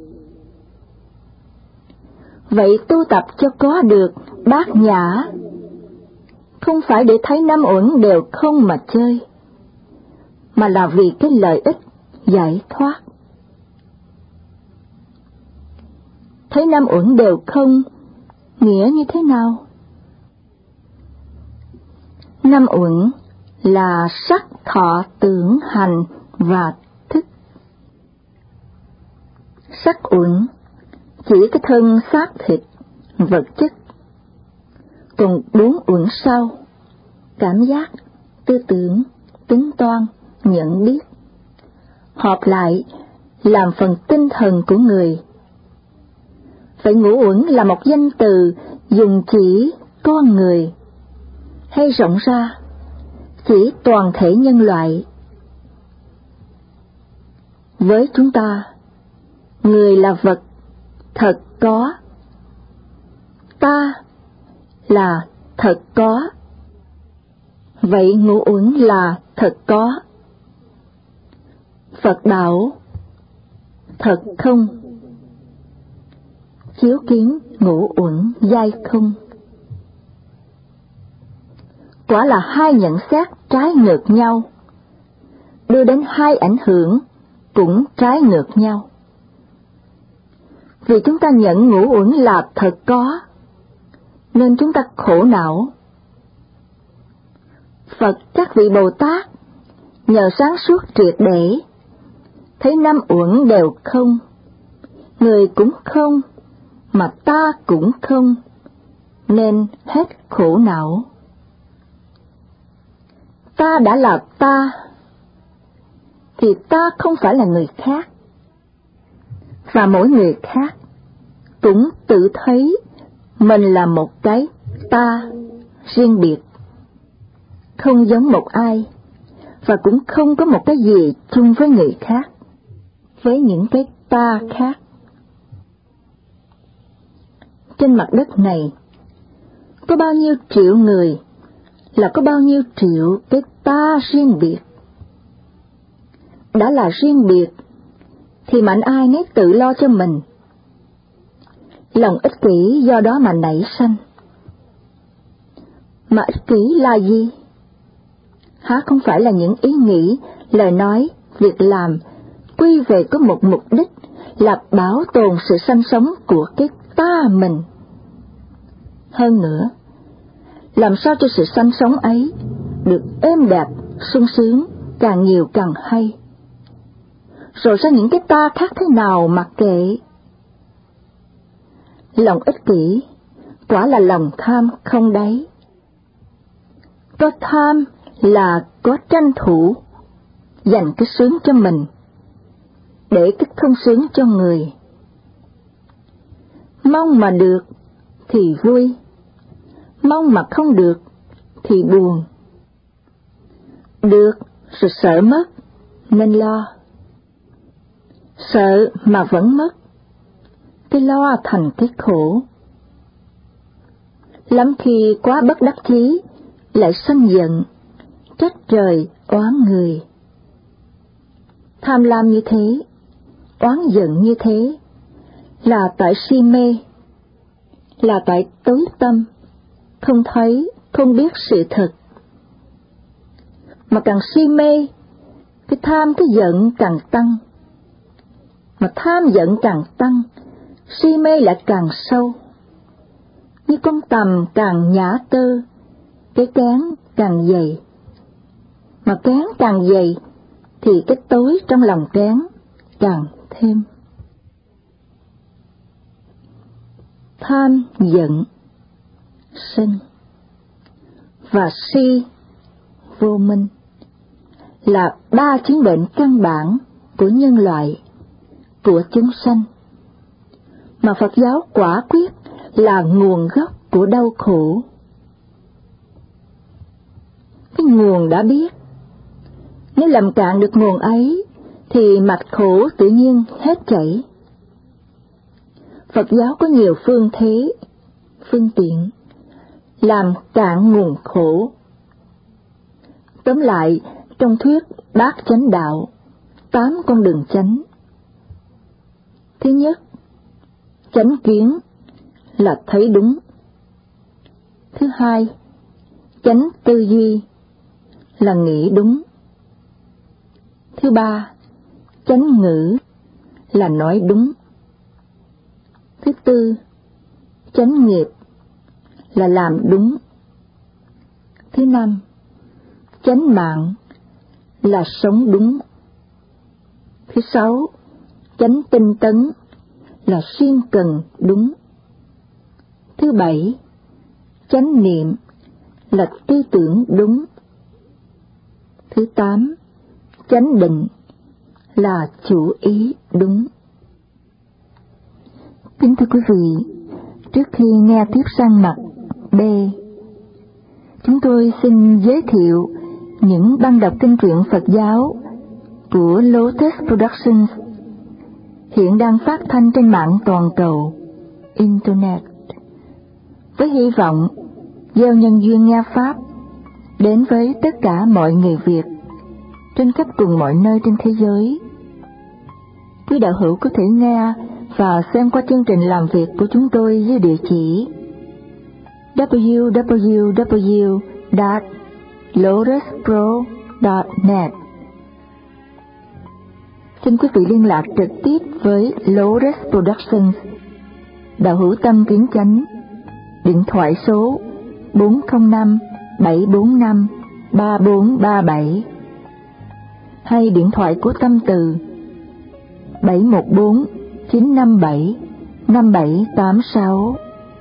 Vậy tu tập cho có được Bát Nhã, không phải để thấy năm uẩn đều không mà chơi, mà là vì cái lợi ích giải thoát. Thấy năm uẩn đều không, nghĩa như thế nào? Năm uẩn là sắc, thọ, tưởng, hành và thức. Sắc uẩn chỉ cái thân xác thịt, vật chất. Còn 4 uẩn sau, cảm giác, tư tưởng, tính toán, nhận biết, hợp lại làm phần tinh thần của người. Vậy ngũ uẩn là một danh từ dùng chỉ con người, hay rộng ra chỉ toàn thể nhân loại? Với chúng ta, người là vật thật có, ta là thật có. Vậy ngũ uẩn là thật có. Phật bảo thật không, chiếu kiến ngũ uẩn giai không. Quả là hai nhận xét trái ngược nhau, đưa đến hai ảnh hưởng cũng trái ngược nhau. Vì chúng ta nhận ngũ uẩn là thật có, nên chúng ta khổ não. Phật các vị Bồ Tát nhờ sáng suốt triệt để, thấy năm uẩn đều không, người cũng không, mà ta cũng không, nên hết khổ não. Ta đã là ta, thì ta không phải là người khác, và mỗi người khác cũng tự thấy mình là một cái ta riêng biệt, không giống một ai, và cũng không có một cái gì chung với người khác, với những cái ta khác. Trên mặt đất này, có bao nhiêu triệu người, là có bao nhiêu triệu cái ta riêng biệt. Đã là riêng biệt, thì mạnh ai nấy tự lo cho mình. Lòng ích kỷ do đó mà nảy sanh. Mà ích kỷ là gì? Há không phải là những ý nghĩ, lời nói, việc làm quy về có một mục đích là bảo tồn sự sanh sống của cái ta mình. Hơn nữa, làm sao cho sự sanh sống ấy được êm đẹp, sung sướng, càng nhiều càng hay. Rồi ra những cái ta khác thế nào mặc kệ. Lòng ích kỷ quả là lòng tham không đáy. Có tham là có tranh thủ, dành cái sướng cho mình, để cái không sướng cho người. Mong mà được thì vui, mong mà không được thì buồn. Được rồi sợ mất nên lo, sợ mà vẫn mất, cái lo thành cái khổ. Lắm khi quá bất đắc chí lại sân giận, trách trời oán người. Tham lam như thế, oán giận như thế, là tại si mê, là tại tối tâm, không thấy, không biết sự thật. Mà càng si mê, cái tham cái giận càng tăng. Mà tham giận càng tăng, si mê lại càng sâu. Như con tằm càng nhả tơ, cái kén càng dày. Mà kén càng dày, thì cái tối trong lòng kén càng thêm. Tham giận, sân và si vô minh là ba chứng bệnh căn bản của nhân loại, của chúng sanh, mà Phật giáo quả quyết là nguồn gốc của đau khổ. Cái nguồn đã biết, nếu làm cạn được nguồn ấy, thì mạch khổ tự nhiên hết chảy. Phật giáo có nhiều phương thế, phương tiện, làm cạn nguồn khổ. Tóm lại, trong thuyết Bát Chánh Đạo, 8 con đường chánh. Thứ nhất, chánh kiến là thấy đúng. Thứ hai, chánh tư duy là nghĩ đúng. Thứ ba, chánh ngữ là nói đúng. Thứ tư, chánh nghiệp là làm đúng. Thứ năm, chánh mạng là sống đúng. Thứ sáu, chánh tinh tấn là siêng cần đúng. Thứ bảy, chánh niệm là tư tưởng đúng. Thứ tám, chánh định là chủ ý đúng. Kính thưa quý vị, trước khi nghe tiếp sang mặt B, chúng tôi xin giới thiệu những băng đọc kinh truyện Phật giáo của Lotus Productions hiện đang phát thanh trên mạng toàn cầu, Internet, với hy vọng gieo nhân duyên nghe Pháp đến với tất cả mọi người Việt trên khắp cùng mọi nơi trên thế giới. Quý đạo hữu có thể nghe và xem qua chương trình làm việc của chúng tôi dưới địa chỉ www.lotuspro.net. Xin quý vị liên lạc trực tiếp với Lotus Productions, đạo hữu Tâm Kiến Chánh, điện thoại số 405-745-3437, hay điện thoại của Tâm Từ 714-957-5786.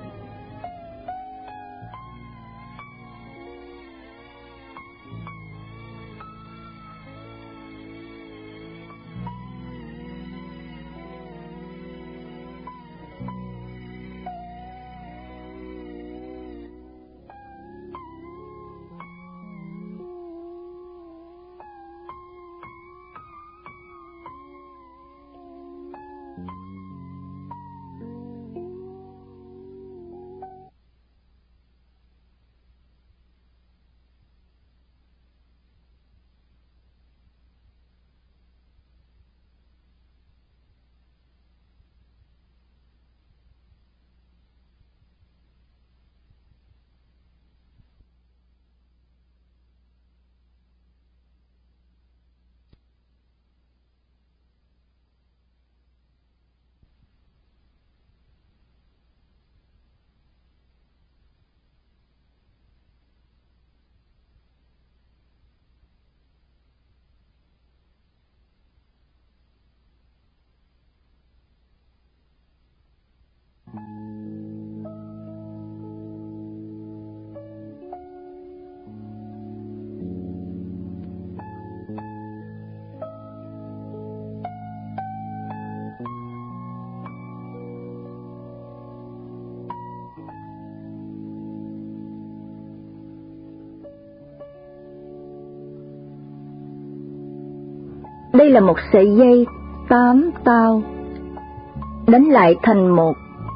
Đây là một sợi dây 8 tao đánh lại thành một.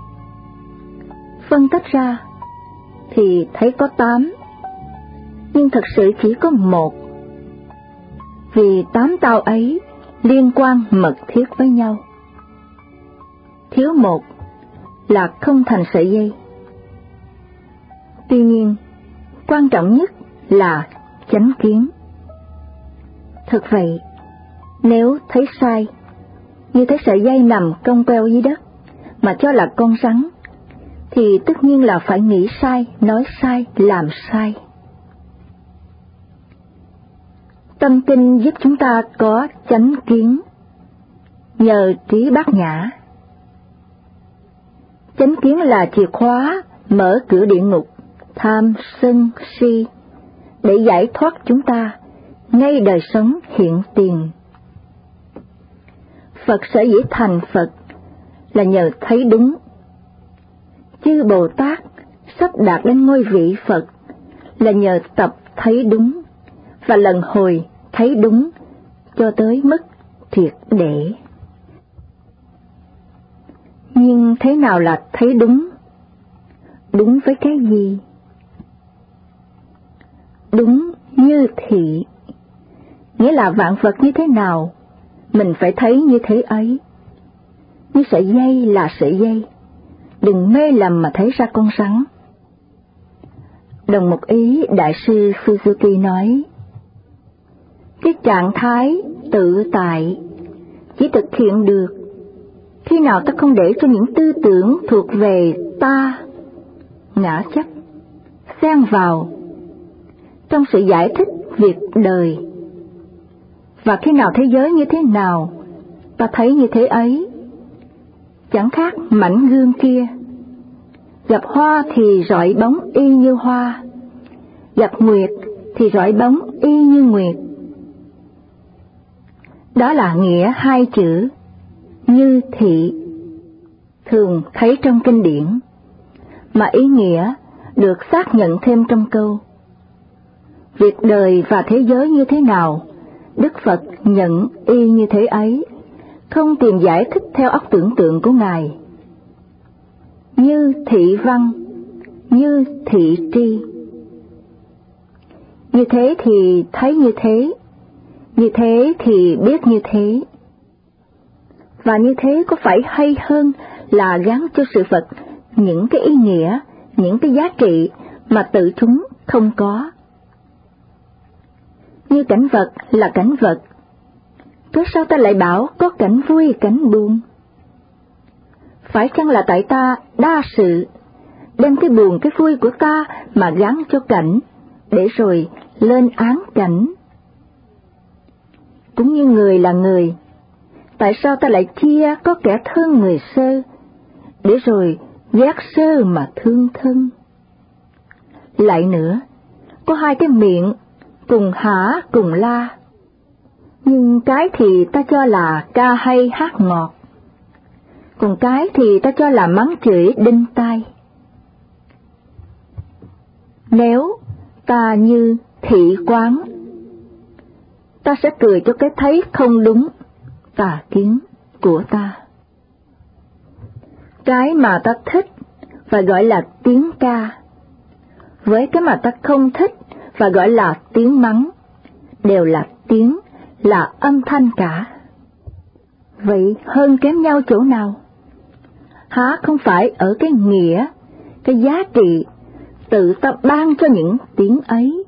Phân tách ra thì thấy có 8, nhưng thật sự chỉ có một, vì 8 tao ấy liên quan mật thiết với nhau. Thiếu một là không thành sợi dây. Tuy nhiên, quan trọng nhất là chánh kiến. Thật vậy, nếu thấy sai, như thấy sợi dây nằm cong queo dưới đất mà cho là con rắn, thì tất nhiên là phải nghĩ sai, nói sai, làm sai. Tâm kinh giúp chúng ta có chánh kiến nhờ trí bát nhã. Chánh kiến là chìa khóa mở cửa địa ngục, tham, sân, si, để giải thoát chúng ta ngay đời sống hiện tiền. Phật sở dĩ thành Phật là nhờ thấy đúng. Chư Bồ Tát sắp đạt đến ngôi vị Phật là nhờ tập thấy đúng và lần hồi thấy đúng cho tới mức triệt để. Nhưng thế nào là thấy đúng? Đúng với cái gì? Đúng như thị, nghĩa là vạn vật như thế nào, mình phải thấy như thế ấy. Như sợi dây là sợi dây, đừng mê lầm mà thấy ra con rắn. Đồng một ý Đại sư Suzuki nói, cái trạng thái tự tại chỉ thực hiện được khi nào ta không để cho những tư tưởng thuộc về ta, ngã chấp, xen vào trong sự giải thích việc đời. Và khi nào thế giới như thế nào, ta thấy như thế ấy. Chẳng khác mảnh gương kia, gặp hoa thì rọi bóng y như hoa, gặp nguyệt thì rọi bóng y như nguyệt. Đó là nghĩa hai chữ như thị, thường thấy trong kinh điển, mà ý nghĩa được xác nhận thêm trong câu việc đời và thế giới như thế nào, Đức Phật nhận y như thế ấy, không tìm giải thích theo óc tưởng tượng của Ngài. Như thị văn, như thị tri. Như thế thì thấy như thế thì biết như thế. Và như thế có phải hay hơn là gắn cho sự vật những cái ý nghĩa, những cái giá trị mà tự chúng không có. Như cảnh vật là cảnh vật, cớ sao ta lại bảo có cảnh vui cảnh buồn? Phải chăng là tại ta đa sự, đem cái buồn cái vui của ta mà gắn cho cảnh, để rồi lên án cảnh? Cũng như người là người, tại sao ta lại chia có kẻ thương người sơ, để rồi ghét sơ mà thương thân? Lại nữa, có hai cái miệng, cùng hả cùng la, nhưng cái thì ta cho là ca hay hát ngọt, còn cái thì ta cho là mắng chửi đinh tai. Nếu ta như thị quán, ta sẽ cười cho cái thấy không đúng, tà kiến của ta. Cái mà ta thích và gọi là tiếng ca, với cái mà ta không thích và gọi là tiếng mắng, đều là tiếng, là âm thanh cả. Vậy hơn kém nhau chỗ nào? Há không phải ở cái nghĩa, cái giá trị tự ta ban cho những tiếng ấy?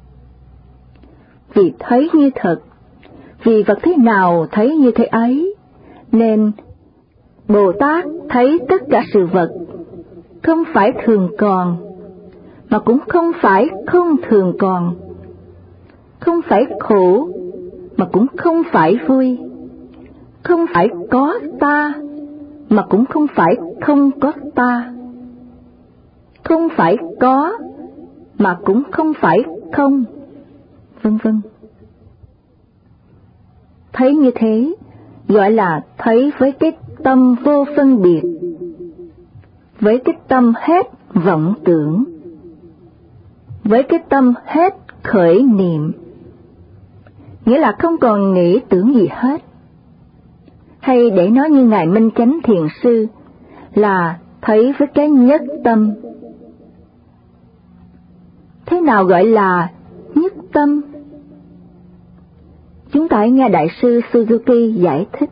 Vì thấy như thật, vì vật thế nào thấy như thế ấy, nên Bồ Tát thấy tất cả sự vật không phải thường còn, mà cũng không phải không thường còn, không phải khổ, mà cũng không phải vui, không phải có ta, mà cũng không phải không có ta, không phải có, mà cũng không phải không, vân vân. Thấy như thế gọi là thấy với cái tâm vô phân biệt, với cái tâm hết vọng tưởng, với cái tâm hết khởi niệm, nghĩa là không còn nghĩ tưởng gì hết. Hay để nói như Ngài Minh Chánh Thiền Sư là thấy với cái nhất tâm. Thế nào gọi là nhất tâm? Chúng ta hãy nghe Đại sư Suzuki giải thích.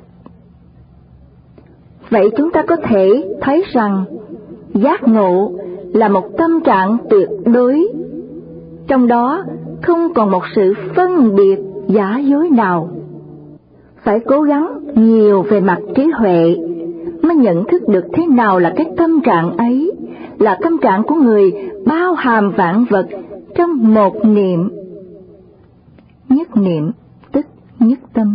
Vậy chúng ta có thể thấy rằng giác ngộ là một tâm trạng tuyệt đối, trong đó không còn một sự phân biệt giả dối nào. Phải cố gắng nhiều về mặt trí huệ mới nhận thức được thế nào là cái tâm trạng ấy, là tâm trạng của người bao hàm vạn vật trong một niệm. Nhất niệm tức nhất tâm.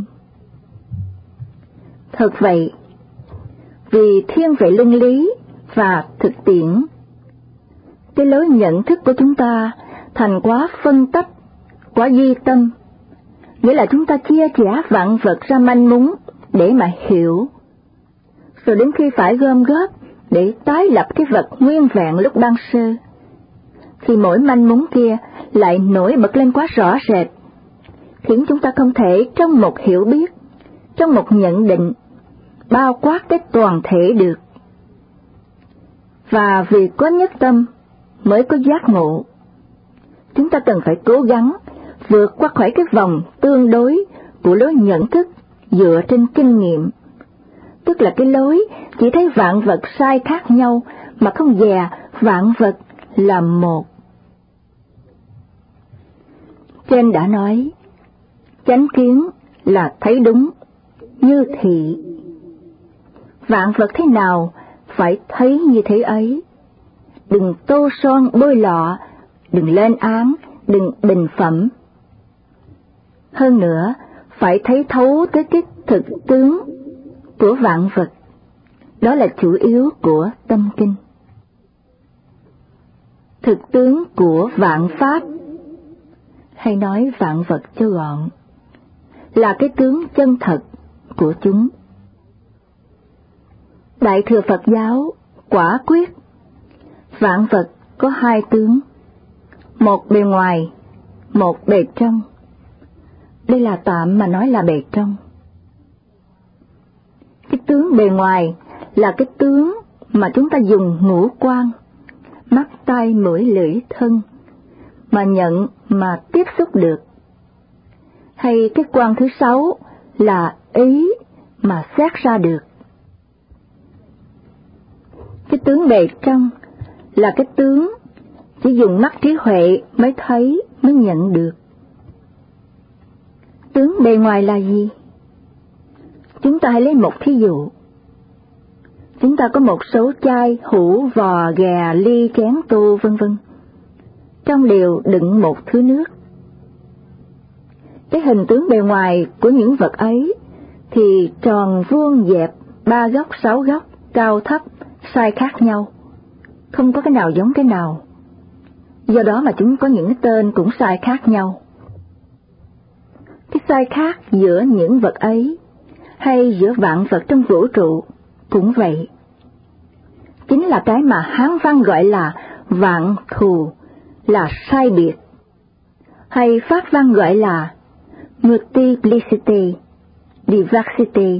Thật vậy, vì thiên về luân lý và thực tiễn, cái lối nhận thức của chúng ta thành quá phân tách, quá duy tâm, nghĩa là chúng ta chia chẻ vạn vật ra manh mún để mà hiểu, rồi đến khi phải gom góp để tái lập cái vật nguyên vẹn lúc ban sơ, thì mỗi manh mún kia lại nổi bật lên quá rõ rệt, khiến chúng ta không thể trong một hiểu biết, trong một nhận định, bao quát cái toàn thể được. Và vì có nhất tâm mới có giác ngộ, chúng ta cần phải cố gắng vượt qua khỏi cái vòng tương đối của lối nhận thức dựa trên kinh nghiệm, tức là cái lối chỉ thấy vạn vật sai khác nhau mà không dè vạn vật là một. Trên đã nói, chánh kiến là thấy đúng, như thị. Vạn vật thế nào phải thấy như thế ấy. Đừng tô son bôi lọ, đừng lên án, đừng bình phẩm. Hơn nữa, phải thấy thấu tới cái thực tướng của vạn vật. Đó là chủ yếu của tâm kinh. Thực tướng của vạn pháp, hay nói vạn vật cho gọn, là cái tướng chân thật của chúng. Đại thừa Phật giáo quả quyết, vạn vật có hai tướng, một bề ngoài, một bề trong. Đây là tạm mà nói là bề trong. Cái tướng bề ngoài là cái tướng mà chúng ta dùng ngũ quan, mắt, tai, mũi, lưỡi, thân, mà nhận, mà tiếp xúc được. Hay cái quan thứ sáu là ý mà xét ra được. Cái tướng bề trong là cái tướng chỉ dùng mắt trí huệ mới thấy, mới nhận được. Tướng bề ngoài là gì? Chúng ta hãy lấy một thí dụ. Chúng ta có một số chai, hũ, vò, ghè, ly, chén, tô, vân vân. Trong đều đựng một thứ nước. Cái hình tướng bề ngoài của những vật ấy thì tròn, vuông, dẹp, 3 góc, 6 góc, cao thấp, size khác nhau. Không có cái nào giống cái nào. Do đó mà chúng có những tên cũng size khác nhau. Cái size khác giữa những vật ấy, hay giữa vạn vật trong vũ trụ, cũng vậy. Chính là cái mà Hán văn gọi là vạn thù, là sai biệt, hay Pháp văn gọi là multiplicity, diversity.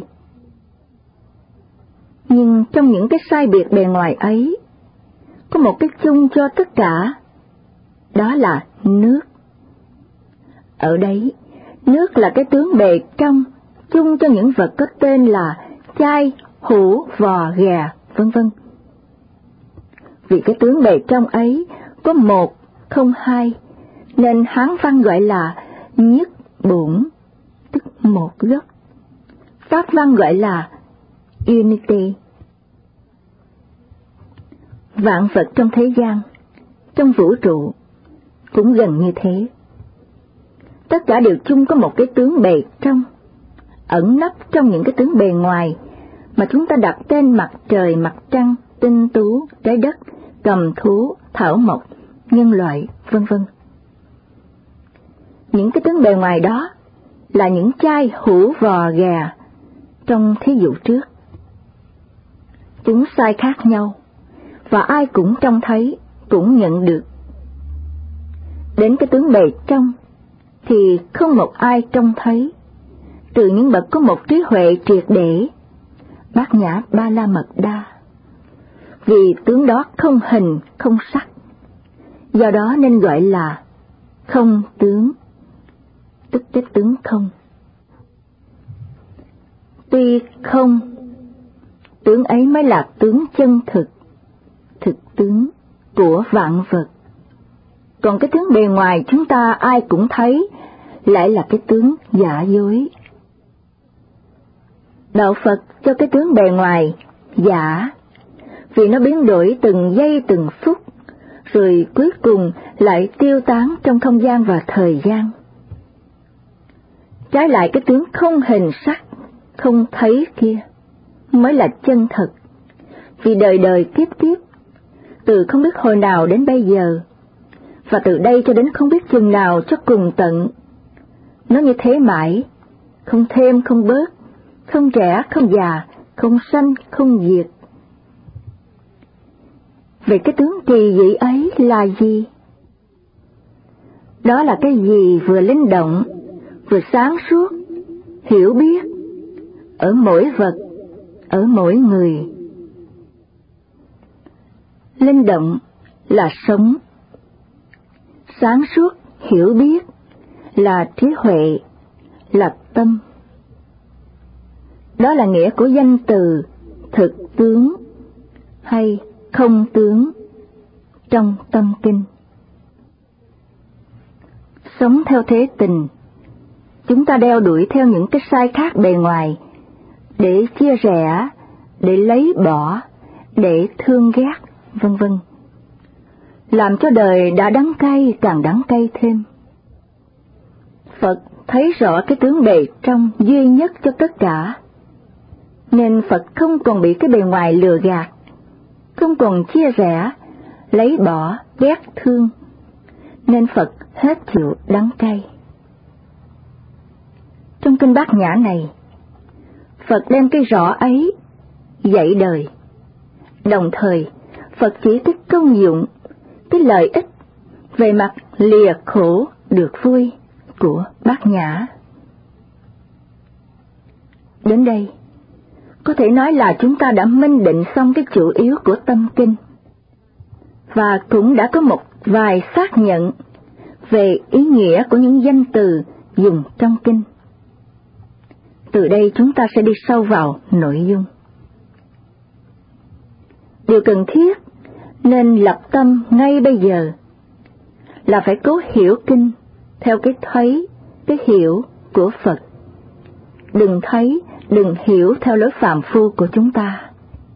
Nhưng trong những cái sai biệt bề ngoài ấy, có một cái chung cho tất cả, đó là nước. Ở đấy, nước là cái tướng bề trong, chung cho những vật có tên là chai, hũ, vò, ghè, vân vân. Vì cái tướng bề trong ấy có một, không hai, nên Hán văn gọi là nhất bổn, tức một gốc. Pháp văn gọi là unity. Vạn vật trong thế gian, trong vũ trụ, cũng gần như thế. Tất cả đều chung có một cái tướng bề trong, ẩn nấp trong những cái tướng bề ngoài mà chúng ta đặt tên mặt trời, mặt trăng, tinh tú, trái đất, cầm thú, thảo mộc, nhân loại, vân vân. Những cái tướng bề ngoài đó là những chai, hũ, vò, ghè trong thí dụ trước. Chúng sai khác nhau, và ai cũng trông thấy, cũng nhận được. Đến cái tướng bề trong thì không một ai trông thấy, trừ những bậc có một trí huệ triệt để, Bát Nhã Ba La Mật Đa. Vì tướng đó không hình, không sắc, do đó nên gọi là không tướng, tức cái tướng không. Tuy không, tướng ấy mới là tướng chân thực, thực tướng của vạn vật. Còn cái tướng bề ngoài chúng ta ai cũng thấy, lại là cái tướng giả dối. Đạo Phật cho cái tướng bề ngoài giả, vì nó biến đổi từng giây từng phút, rồi cuối cùng lại tiêu tán trong không gian và thời gian. Trái lại cái tướng không hình sắc, không thấy kia, mới là chân thật, vì đời đời kiếp kiếp, từ không biết hồi nào đến bây giờ, và từ đây cho đến không biết chừng nào cho cùng tận. Nó như thế mãi, không thêm không bớt, không trẻ không già, không sanh không diệt. Vậy cái tướng kỳ dị ấy là gì? Đó là cái gì vừa linh động, vừa sáng suốt, hiểu biết, ở mỗi vật, ở mỗi người. Linh động là sống, sáng suốt, hiểu biết là trí huệ, là tâm. Đó là nghĩa của danh từ thực tướng hay không tướng trong tâm kinh. Sống theo thế tình, chúng ta đeo đuổi theo những cái sai khác bề ngoài, để chia rẽ, để lấy bỏ, để thương ghét, vân vân, làm cho đời đã đắng cay càng đắng cay thêm. Phật thấy rõ cái tướng bề trong duy nhất cho tất cả, nên Phật không còn bị cái bề ngoài lừa gạt, không còn chia rẽ, lấy bỏ, ghét thương, nên Phật hết chịu đắng cay. Trong kinh Bát Nhã này, Phật đem cái rõ ấy dạy đời, đồng thời Phật chỉ cái công dụng, cái lợi ích về mặt lìa khổ được vui của Bát Nhã. Đến đây, có thể nói là chúng ta đã minh định xong cái chủ yếu của tâm kinh, và cũng đã có một vài xác nhận về ý nghĩa của những danh từ dùng trong kinh. Từ đây chúng ta sẽ đi sâu vào nội dung. Điều cần thiết nên lập tâm ngay bây giờ là phải cố hiểu kinh theo cái thấy, cái hiểu của Phật. Đừng thấy, đừng hiểu theo lối phàm phu của chúng ta.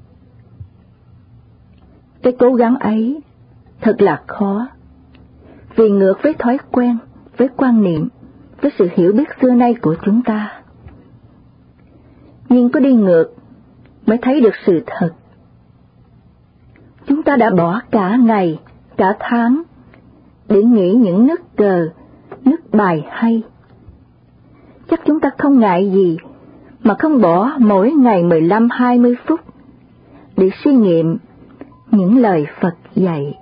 Cái cố gắng ấy thật là khó, vì ngược với thói quen, với quan niệm, với sự hiểu biết xưa nay của chúng ta. Nhưng có đi ngược mới thấy được sự thật. Chúng ta đã bỏ cả ngày, cả tháng để nghĩ những nước cờ, nước bài hay. Chắc chúng ta không ngại gì mà không bỏ mỗi ngày 15-20 phút để suy nghiệm những lời Phật dạy.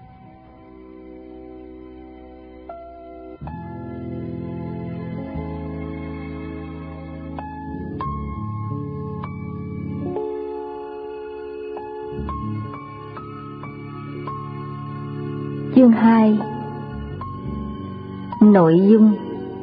Chương 2. Nội dung.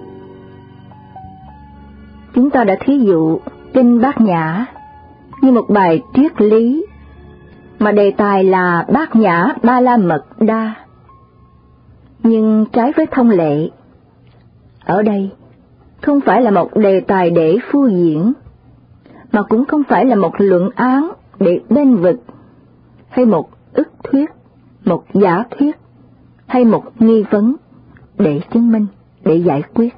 Chúng ta đã thí dụ kinh Bát Nhã như một bài triết lý, mà đề tài là Bát Nhã Ba La Mật Đa. Nhưng trái với thông lệ, ở đây không phải là một đề tài để phô diễn, mà cũng không phải là một luận án để bênh vực, hay một ức thuyết, một giả thuyết, hay một nghi vấn để chứng minh, để giải quyết.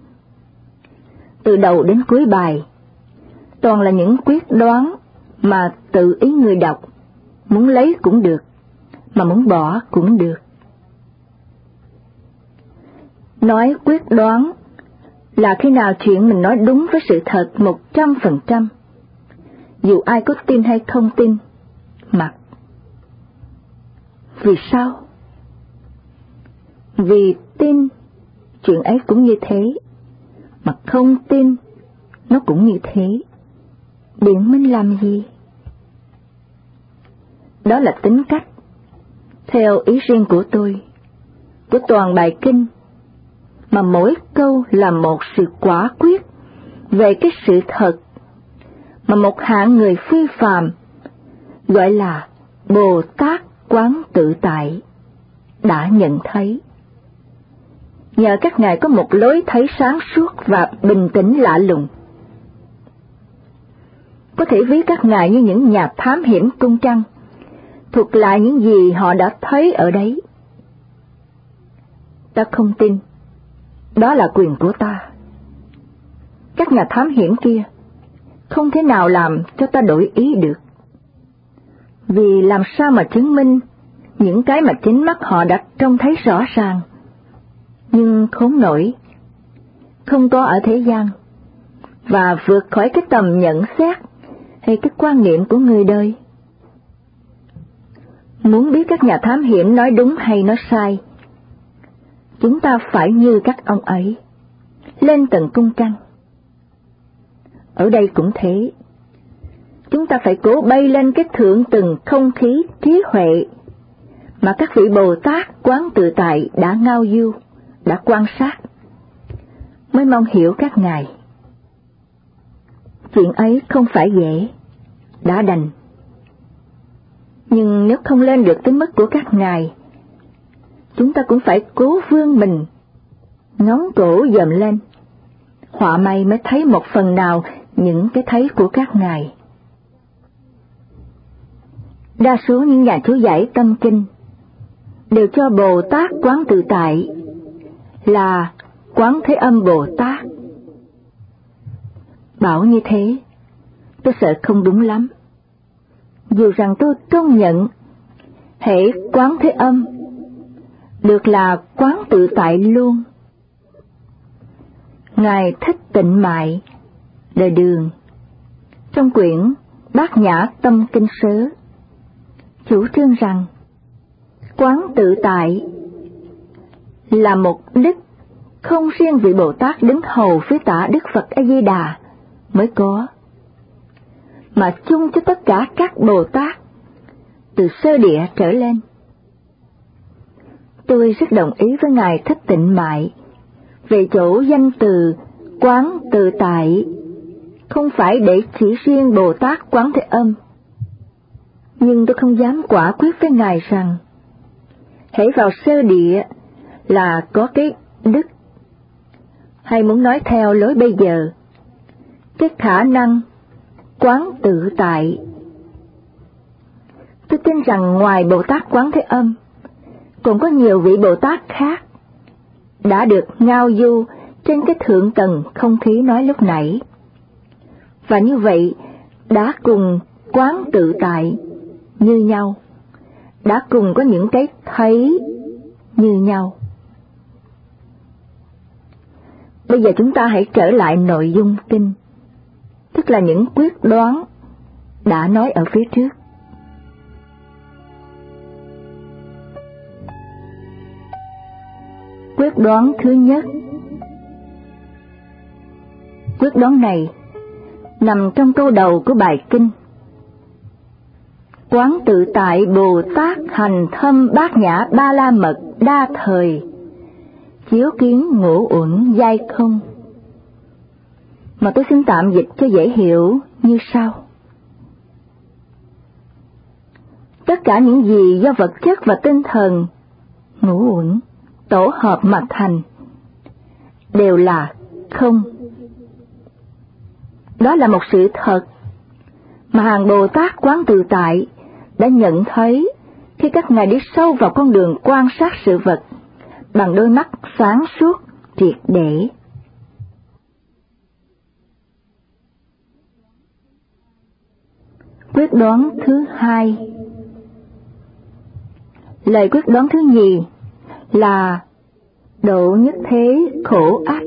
Từ đầu đến cuối bài, toàn là những quyết đoán mà tự ý người đọc, muốn lấy cũng được, mà muốn bỏ cũng được. Nói quyết đoán là khi nào chuyện mình nói đúng với sự thật 100%, dù ai có tin hay không tin, mặc. Vì sao? Vì tin, chuyện ấy cũng như thế, mà không tin, nó cũng như thế. Biện minh làm gì? Đó là tính cách, theo ý riêng của tôi, của toàn bài kinh, mà mỗi câu là một sự quả quyết về cái sự thật mà một hạng người phi phàm gọi là Bồ Tát Quán Tự Tại đã nhận thấy. Nhờ các ngài có một lối thấy sáng suốt và bình tĩnh lạ lùng. Có thể ví các ngài như những nhà thám hiểm cung trăng, thuật lại những gì họ đã thấy ở đấy. Ta không tin, đó là quyền của ta. Các nhà thám hiểm kia không thể nào làm cho ta đổi ý được. Vì làm sao mà chứng minh những cái mà chính mắt họ đã trông thấy rõ ràng, nhưng khốn nổi, không có ở thế gian, và vượt khỏi cái tầm nhận xét hay cái quan niệm của người đời. Muốn biết các nhà thám hiểm nói đúng hay nói sai, chúng ta phải như các ông ấy, lên tận cung trăng. Ở đây cũng thế, chúng ta phải cố bay lên cái thượng tầng không khí trí huệ mà các vị Bồ Tát Quán Tự Tại đã ngao du, đã quan sát, mới mong hiểu các ngài. Chuyện ấy không phải dễ, đã đành. Nhưng nếu không lên được tới mức của các ngài, chúng ta cũng phải cố vươn mình, ngóng cổ dòm lên, họa may mới thấy một phần nào những cái thấy của các ngài. Đa số những nhà chú giải tâm kinh đều cho Bồ Tát Quán Tự Tại là Quán Thế Âm Bồ Tát. Bảo như thế, tôi sợ không đúng lắm. Dù rằng tôi công nhận, hễ Quán Thế Âm được là Quán Tự Tại luôn. Ngài Thích Tịnh Tịnh Mại, Đời Đường, trong quyển Bát Nhã Tâm Kinh Sớ, chủ trương rằng quán tự tại là một đức không riêng vị Bồ Tát đứng hầu phía tả Đức Phật A Di Đà mới có, mà chung cho tất cả các Bồ Tát từ sơ địa trở lên. Tôi rất đồng ý với Ngài Thích Tịnh Mại về chỗ danh từ quán tự tại không phải để chỉ riêng Bồ Tát Quán Thế Âm, nhưng tôi không dám quả quyết với Ngài rằng hễ vào sơ địa là có cái đức, hay muốn nói theo lối bây giờ, cái khả năng quán tự tại. Tôi tin rằng ngoài Bồ Tát Quán Thế Âm, còn có nhiều vị Bồ Tát khác đã được ngao du trên cái thượng tầng không khí nói lúc nãy, và như vậy đã cùng quán tự tại như nhau, đã cùng có những cái thấy như nhau. Bây giờ chúng ta hãy trở lại nội dung kinh, tức là những quyết đoán đã nói ở phía trước. Quyết đoán thứ nhất. Quyết đoán này nằm trong câu đầu của bài kinh. Quán tự tại Bồ Tát hành thâm bát nhã ba la mật đa thời, chiếu kiến ngũ uẩn giai không. Mà tôi xin tạm dịch cho dễ hiểu như sau. Tất cả những gì do vật chất và tinh thần, ngũ uẩn, tổ hợp mà thành, đều là không. Đó là một sự thật mà hàng Bồ Tát Quán Tự Tại đã nhận thấy khi các ngài đi sâu vào con đường quan sát sự vật bằng đôi mắt sáng suốt triệt để. Quyết đoán thứ hai. Lời quyết đoán thứ nhì là độ nhất thế khổ ách.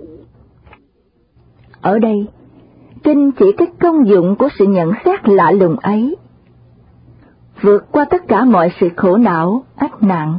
Ở đây, kinh chỉ cái công dụng của sự nhận xét lạ lùng ấy, vượt qua tất cả mọi sự khổ não, ách nạn.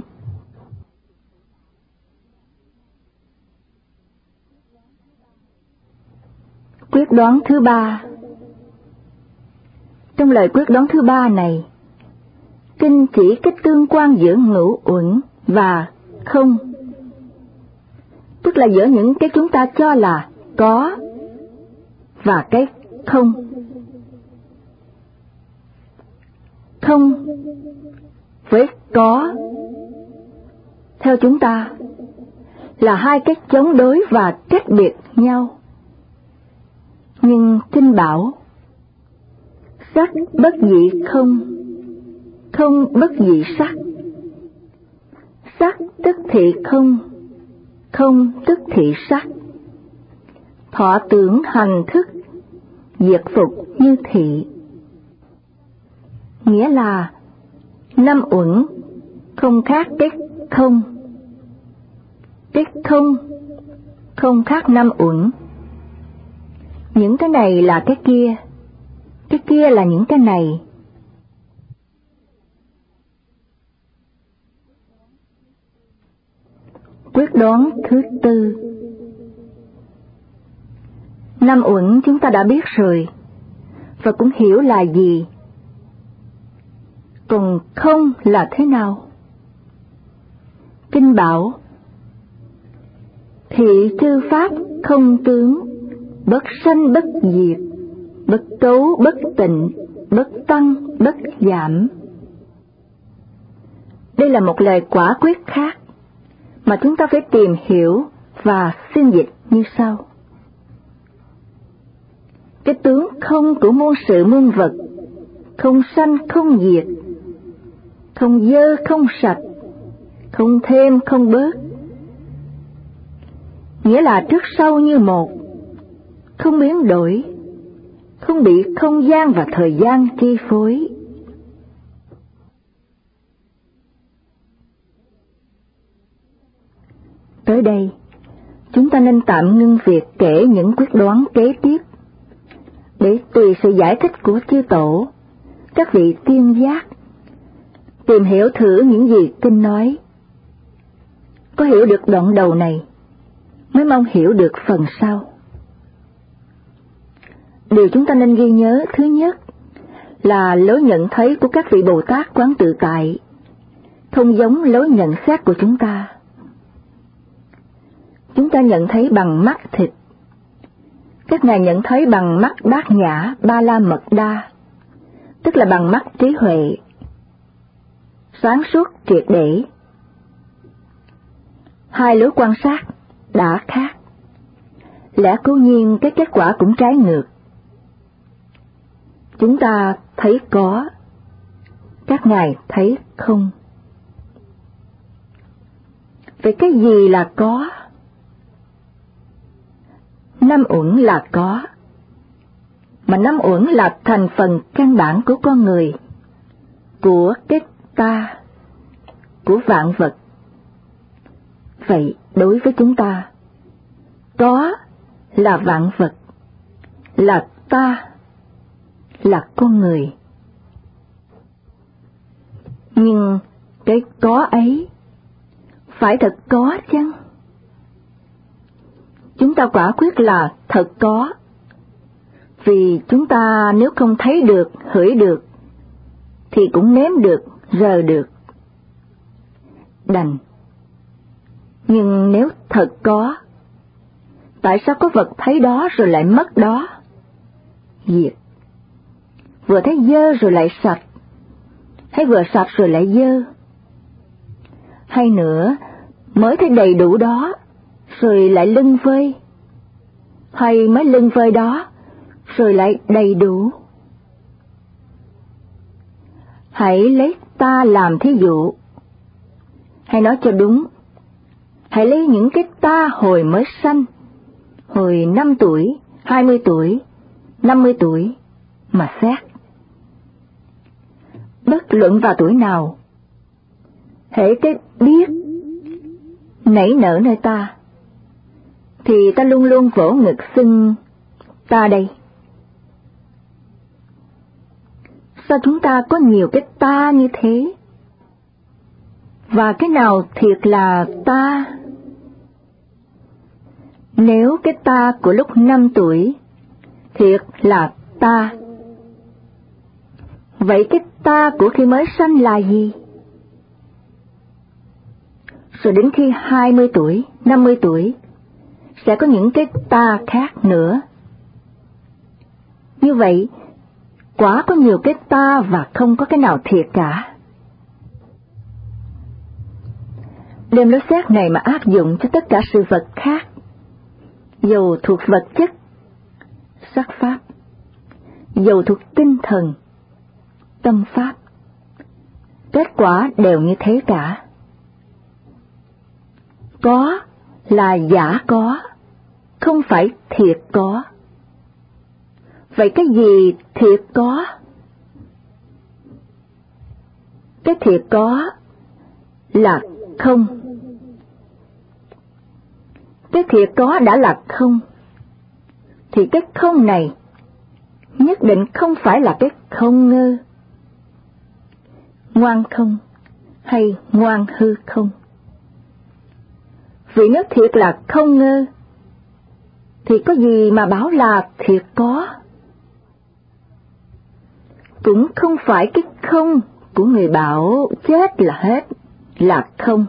Quyết đoán thứ ba. Trong lời quyết đoán thứ ba này, kinh chỉ cái tương quan giữa ngũ uẩn và không, tức là giữa những cái chúng ta cho là có và cái không. Không với có, theo chúng ta, là hai cái chống đối và cách biệt nhau. Nhưng kinh bảo, sắc bất dị không, không bất dị sắc. Sắc tức thị không, không tức thị sắc. Thọ tưởng hành thức, diệt phục như thị. Nghĩa là năm uẩn không khác cái không. Cái không không khác năm uẩn. Những cái này là cái kia là những cái này. Quyết đoán thứ tư. Năm uẩn chúng ta đã biết rồi, và cũng hiểu là gì. Còn không là thế nào? Kinh bảo, thị chư pháp không tướng, bất sanh bất diệt, bất cấu bất tịnh, bất tăng bất giảm. Đây là một lời quả quyết khác mà chúng ta phải tìm hiểu và xin dịch như sau. Cái tướng không của muôn sự muôn vật, không sanh không diệt, không dơ không sạch, không thêm không bớt. Nghĩa là trước sau như một, không biến đổi, không bị không gian và thời gian chi phối. Tới đây, chúng ta nên tạm ngưng việc kể những quyết đoán kế tiếp, để tùy sự giải thích của chư tổ, các vị tiên giác, tìm hiểu thử những gì kinh nói. Có hiểu được đoạn đầu này, mới mong hiểu được phần sau. Điều chúng ta nên ghi nhớ thứ nhất là lối nhận thấy của các vị Bồ Tát Quán Tự Tại không giống lối nhận xét của chúng ta. Chúng ta nhận thấy bằng mắt thịt, các ngài nhận thấy bằng mắt Bát Nhã Ba La Mật Đa, tức là bằng mắt trí huệ, sáng suốt triệt để. Hai lối quan sát đã khác, lẽ cố nhiên cái kết quả cũng trái ngược. Chúng ta thấy có, các ngài thấy không. Vậy cái gì là có? Năm uẩn là có, mà năm uẩn là thành phần căn bản của con người, của cái ta, của vạn vật. Vậy đối với chúng ta, có là vạn vật, là ta, là con người. Nhưng cái có ấy phải thật có chăng? Chúng ta quả quyết là thật có, vì chúng ta nếu không thấy được, hửi được, thì cũng nếm được, rờ được. Đành. Nhưng nếu thật có, tại sao có vật thấy đó rồi lại mất đó? Diệt. Vừa thấy dơ rồi lại sạch, hay vừa sạch rồi lại dơ? Hay nữa, mới thấy đầy đủ đó, rồi lại lưng vơi, hay mới lưng vơi đó, rồi lại đầy đủ? Hãy lấy ta làm thí dụ, hay nói cho đúng, hãy lấy những cái ta hồi mới sanh, hồi 5 tuổi, 20 tuổi, 50 tuổi mà xét. Bất luận vào tuổi nào, hễ cái biết nảy nở nơi ta, thì ta luôn luôn vỗ ngực xưng ta đây. Sao chúng ta có nhiều cái ta như thế? Và cái nào thiệt là ta? Nếu cái ta của lúc 5 tuổi thiệt là ta, vậy cái ta của khi mới sanh là gì? Rồi đến khi 20 tuổi, 50 tuổi, sẽ có những cái ta khác nữa. Như vậy, quả có nhiều cái ta và không có cái nào thiệt cả. Đem lối xét này mà áp dụng cho tất cả sự vật khác, dầu thuộc vật chất, sắc pháp, dầu thuộc tinh thần, tâm pháp, kết quả đều như thế cả. Có là giả có, không phải thiệt có. Vậy cái gì thiệt có? Cái thiệt có là không. Cái thiệt có đã là không, thì cái không này nhất định không phải là cái không ngơ, ngoan không hay ngoan hư không. Vì nếu thiệt là không ngơ, thì có gì mà bảo là thiệt có? Cũng không phải cái không của người bảo chết là hết, là không.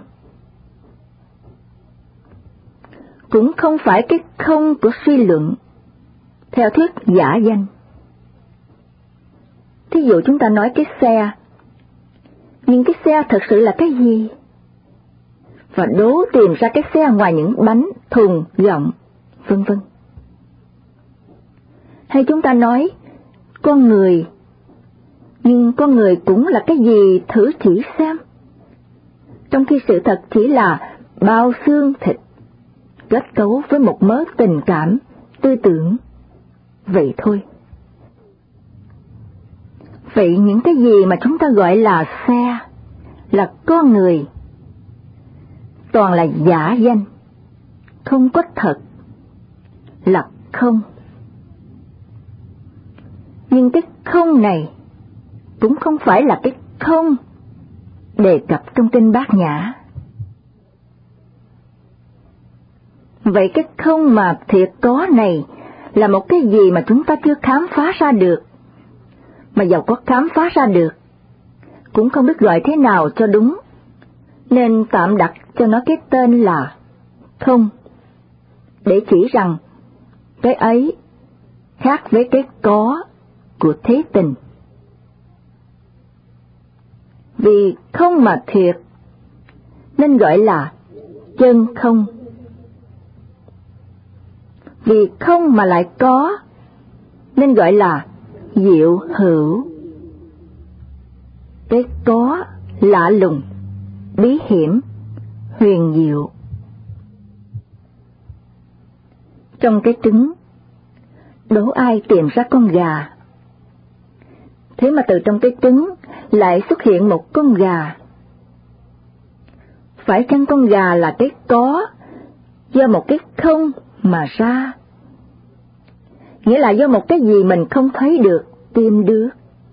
Cũng không phải cái không của suy luận, theo thuyết giả danh. Thí dụ chúng ta nói cái xe, nhưng cái xe thật sự là cái gì? Và đố tìm ra cái xe ngoài những bánh, thùng, gọng, vân vân. Hay chúng ta nói con người, nhưng con người cũng là cái gì thử chỉ xem? Trong khi sự thật chỉ là bao xương thịt, kết cấu với một mớ tình cảm, tư tưởng, vậy thôi. Vậy những cái gì mà chúng ta gọi là xe, là con người, toàn là giả danh, không có thật, là không. Nhưng cái không này cũng không phải là cái không đề cập trong kinh Bát Nhã. Vậy cái không mà thiệt có này là một cái gì mà chúng ta chưa khám phá ra được, mà dầu có khám phá ra được cũng không biết gọi thế nào cho đúng, nên tạm đặt cho nó cái tên là không, để chỉ rằng cái ấy khác với cái có của thế tình. Vì không mà thiệt nên gọi là chân không, vì không mà lại có nên gọi là diệu hữu. Cái có lạ lùng, bí hiểm, huyền diệu. Trong cái trứng, đố ai tìm ra con gà. Thế mà từ trong cái trứng lại xuất hiện một con gà. Phải chăng con gà là cái có do một cái không mà ra? Nghĩa là do một cái gì mình không thấy được, tìm được.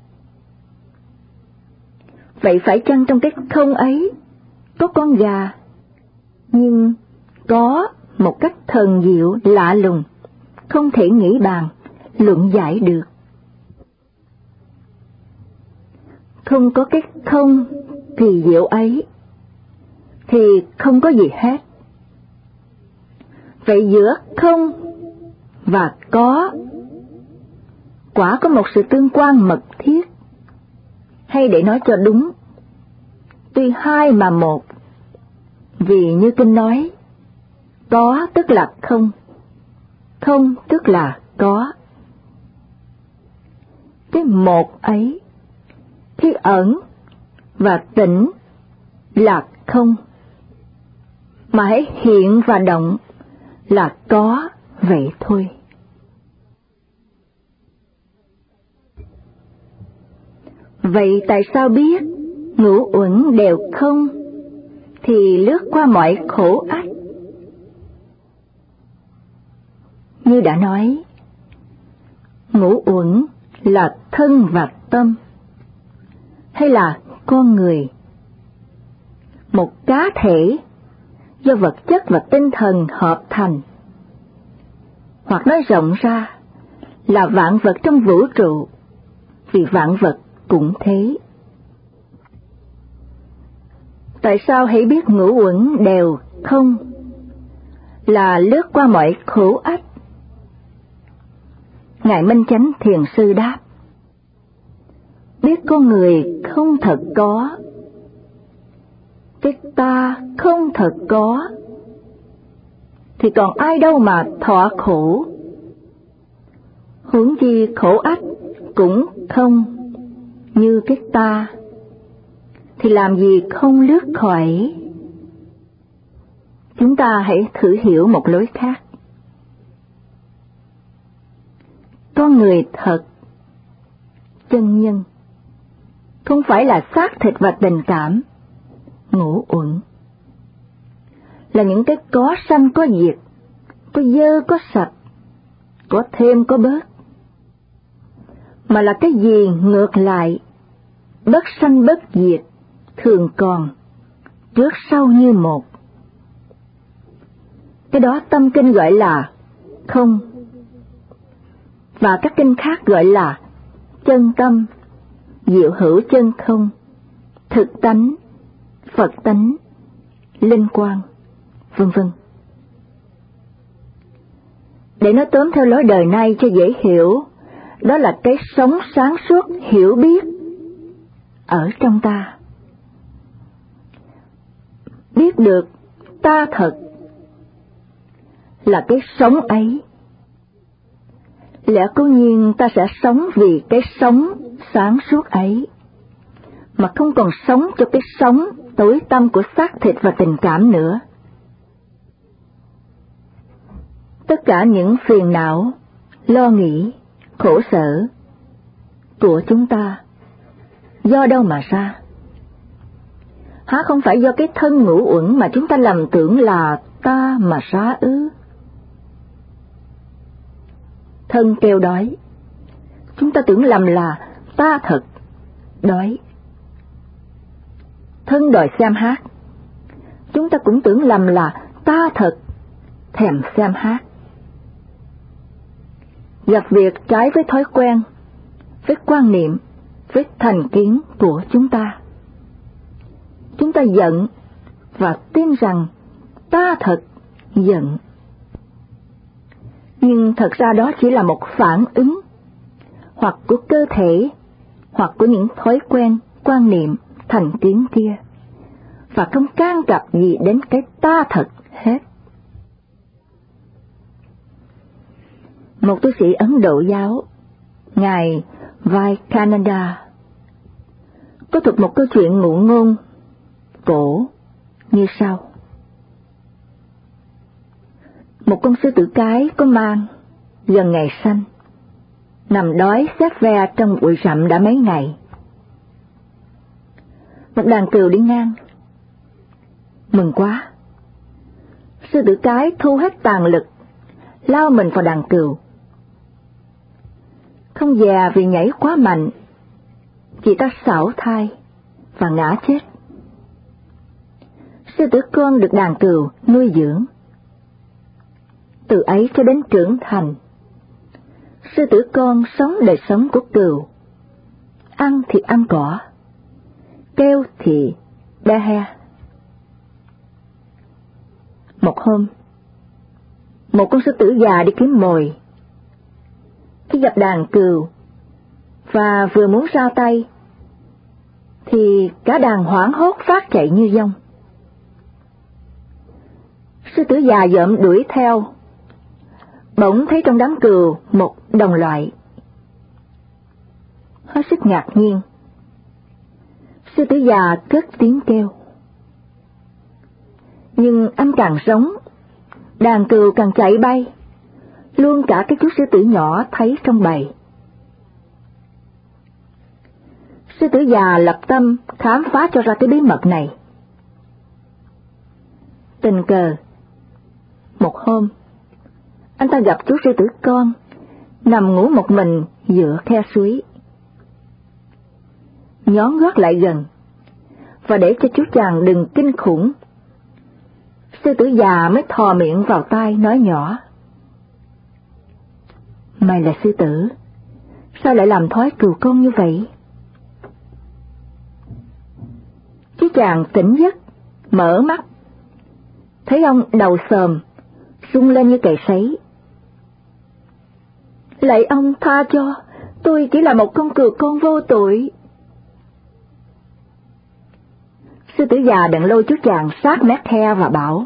Vậy phải chăng trong cái không ấy có con gà, nhưng có một cách thần diệu lạ lùng, không thể nghĩ bàn, luận giải được. Không có cái không kỳ diệu ấy thì không có gì hết. Vậy giữa không và có quả có một sự tương quan mật thiết, hay để nói cho đúng, tuy hai mà một. Vì như kinh nói, có tức là không, không tức là có. Cái một ấy, khi ẩn và tĩnh là không, mà hãy hiện và động là có vậy thôi. Vậy tại sao biết ngũ uẩn đều không thì lướt qua mọi khổ ách? Như đã nói, ngũ uẩn là thân và tâm, hay là con người, một cá thể do vật chất và tinh thần hợp thành, hoặc nói rộng ra là vạn vật trong vũ trụ, vì vạn vật cũng thế. Tại sao hãy biết ngũ uẩn đều không là lướt qua mọi khổ ách? Ngài Minh Chánh Thiền Sư đáp, biết con người không thật có, cái ta không thật có, thì còn ai đâu mà thọ khổ. Huống chi khổ ách cũng không như cái ta, thì làm gì không lướt khỏi. Chúng ta hãy thử hiểu một lối khác. Con người thật, chân nhân, không phải là xác thịt và tình cảm, ngũ uẩn, là những cái có sanh có diệt, có dơ có sạch, có thêm có bớt, mà là cái gì ngược lại, bất sanh bất diệt, thường còn, trước sau như một. Cái đó tâm kinh gọi là không, và các kinh khác gọi là chân tâm, diệu hữu chân không, thực tánh, Phật tánh, linh quang, vân vân. Để nói tóm theo lối đời nay cho dễ hiểu, đó là cái sống sáng suốt hiểu biết ở trong ta. Biết được ta thật là cái sống ấy. Lẽ cố nhiên ta sẽ sống vì cái sống sáng suốt ấy, mà không còn sống cho cái sống tối tăm của xác thịt và tình cảm nữa. Tất cả những phiền não, lo nghĩ, khổ sở của chúng ta do đâu mà ra? Há không phải do cái thân ngũ uẩn mà chúng ta lầm tưởng là ta mà ra ư? Thân kêu đói, chúng ta tưởng lầm là ta thật đói. Thân đòi xem hát, chúng ta cũng tưởng lầm là ta thật thèm xem hát. Gặp việc trái với thói quen, với quan niệm, với thành kiến của chúng ta giận và tin rằng ta thật giận. Nhưng thật ra đó chỉ là một phản ứng, hoặc của cơ thể, hoặc của những thói quen, quan niệm, thành kiến kia, và không can cập gì đến cái ta thật hết. Một tu sĩ Ấn Độ giáo, Ngài Vivekananda, có thuật một câu chuyện ngụ ngôn cổ như sau. Một con sư tử cái có mang, gần ngày sanh, nằm đói xếp ve trong bụi rậm đã mấy ngày. Một đàn cừu đi ngang, mừng quá. Sư tử cái thu hết tàn lực, lao mình vào đàn cừu. Không dè vì nhảy quá mạnh, chị ta xảo thai và ngã chết. Sư tử con được đàn cừu nuôi dưỡng. Từ ấy cho đến trưởng thành, sư tử con sống đời sống của cừu, ăn thì ăn cỏ, kêu thì đe he. Một hôm, một con sư tử già đi kiếm mồi. Khi gặp đàn cừu và vừa muốn ra tay, thì cả đàn hoảng hốt phát chạy như dông. Sư tử già dợm đuổi theo, bỗng thấy trong đám cừu một đồng loại. Hết sức ngạc nhiên, sư tử già cất tiếng kêu. Nhưng anh càng giống, đàn cừu càng chạy bay, luôn cả cái chú sư tử nhỏ thấy trong bầy. Sư tử già lập tâm khám phá cho ra cái bí mật này. Tình cờ, một hôm, anh ta gặp chú sư tử con nằm ngủ một mình giữa khe suối. Nhón gót lại gần, và để cho chú chàng đừng kinh khủng, sư tử già mới thò miệng vào tai nói nhỏ: "Mày là sư tử, sao lại làm thói cừu con như vậy?" Chú chàng tỉnh giấc, mở mắt, thấy ông đầu xồm, rung lên như cày sấy. "Lạy ông tha cho, tôi chỉ là một con cừu con vô tội." Sư tử già đặng lôi chú chàng sát mép khe và bảo: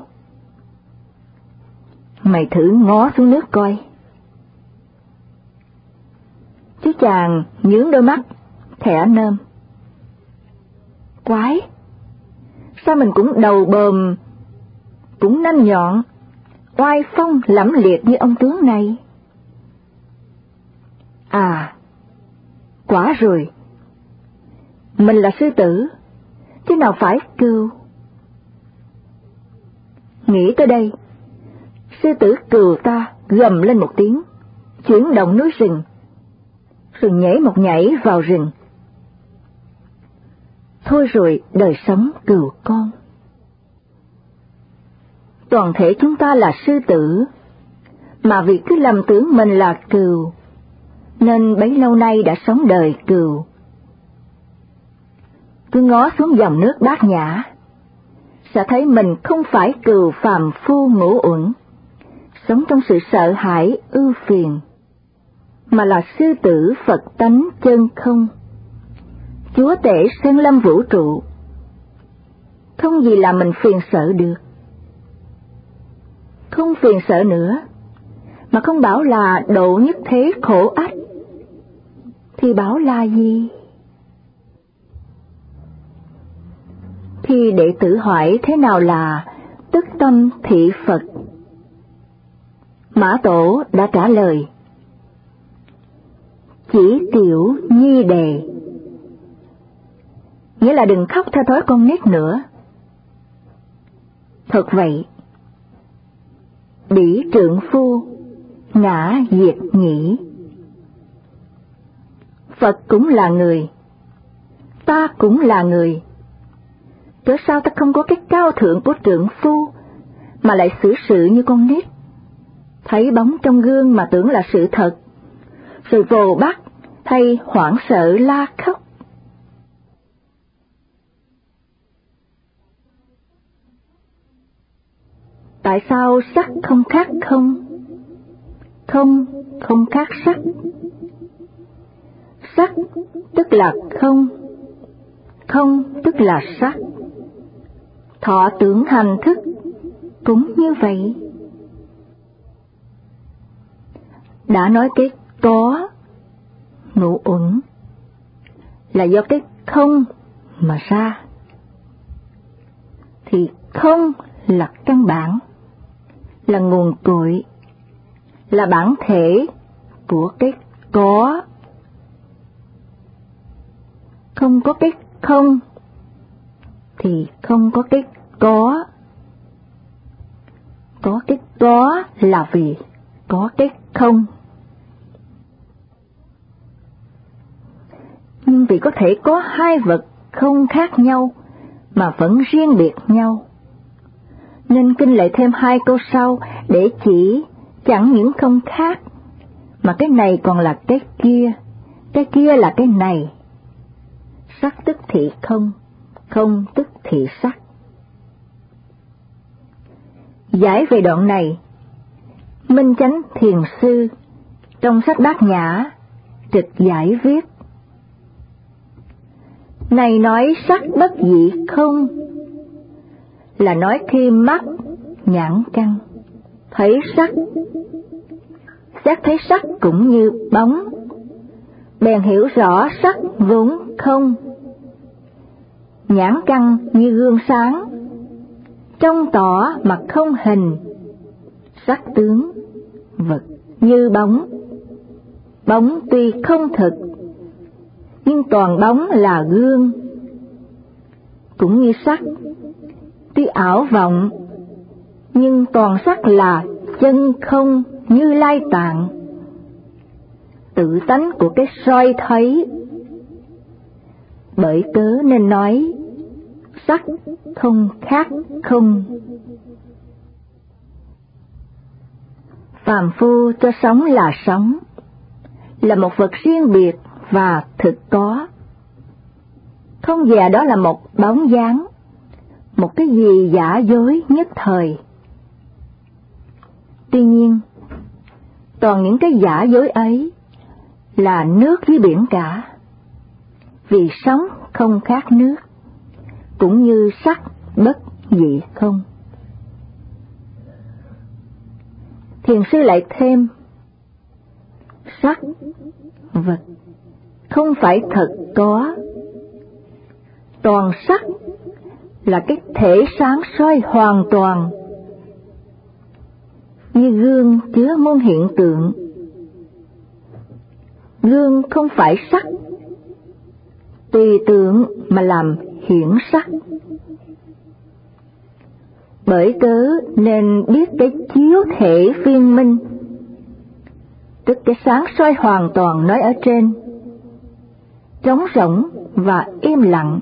"Mày thử ngó xuống nước coi." Chú chàng nhướng đôi mắt, thẻ nơm. Quái, sao mình cũng đầu bờm, cũng nanh nhọn, oai phong lẫm liệt như ông tướng này? À, quả rồi, mình là sư tử, chứ nào phải cừu. Nghĩ tới đây, sư tử cừu ta gầm lên một tiếng, chuyển động núi rừng, rồi nhảy một nhảy vào rừng. Thôi rồi đời sống cừu con. Toàn thể chúng ta là sư tử, mà vì cứ lầm tưởng mình là cừu, nên bấy lâu nay đã sống đời cừu. Cứ ngó xuống dòng nước Bát Nhã, sẽ thấy mình không phải cừu phàm phu ngũ uẩn, sống trong sự sợ hãi ưu phiền, mà là sư tử Phật tánh chân không, chúa tể sơn lâm vũ trụ. Không gì làm mình phiền sợ được. Không phiền sợ nữa, mà không bảo là độ nhất thế khổ ách, thì bảo là gì? Khi đệ tử hỏi thế nào là tức tâm thị Phật, Mã Tổ đã trả lời: chỉ tiểu nhi đề, nghĩa là đừng khóc theo thói con nít nữa. Thật vậy, bỉ trượng phu, ngã diệt nhĩ. Phật cũng là người, ta cũng là người. Cớ sao ta không có cái cao thượng của trượng phu, mà lại xử sự như con nít, thấy bóng trong gương mà tưởng là sự thật, rồi vồ bắt hay hoảng sợ la khóc? Tại sao sắc không khác không? Không không khác sắc. Sắc tức là không, không tức là sắc. Thọ tưởng hành thức cũng như vậy. Đã nói cái có, ngũ uẩn, là do cái không mà ra, thì không là căn bản, là nguồn cội, là bản thể của cái có. Không có cái không thì không có cái có. Có cái có là vì có cái không. Nhưng vì có thể có hai vật không khác nhau mà vẫn riêng biệt nhau, nên kinh lại thêm hai câu sau để chỉ chẳng những không khác, mà cái này còn là cái kia là cái này. Sắc tức thị không, không tức thị sắc. Giải về đoạn này, Minh Chánh Thiền Sư trong sách Bát Nhã trịch giải viết: này nói sắc bất dị không, là nói khi mắt, nhãn căn thấy sắc, giác thấy sắc cũng như bóng, bèn hiểu rõ sắc vốn không. Nhãn căn như gương sáng, trong tỏ mà không hình, sắc tướng vật như bóng. Bóng tuy không thực, nhưng toàn bóng là gương. Cũng như sắc, tuy ảo vọng, nhưng toàn sắc là chân không Như Lai Tạng. Tự tánh của cái soi thấy, bởi cớ nên nói sắc không khác không. Phàm phu cho sống là một vật riêng biệt và thực có. Không dè đó là một bóng dáng, một cái gì giả dối nhất thời. Tuy nhiên, toàn những cái giả dối ấy là nước dưới biển cả, vì sống không khác nước, cũng như sắc bất dị không. Thiền sư lại thêm: sắc vật không phải thật có. Toàn sắc là cái thể sáng soi hoàn toàn, như gương chứa muôn hiện tượng. Gương không phải sắc, tùy tượng mà làm hiển sắc. Bởi cớ nên biết cái chiếu thể viên minh, tức cái sáng soi hoàn toàn nói ở trên, trống rỗng và im lặng.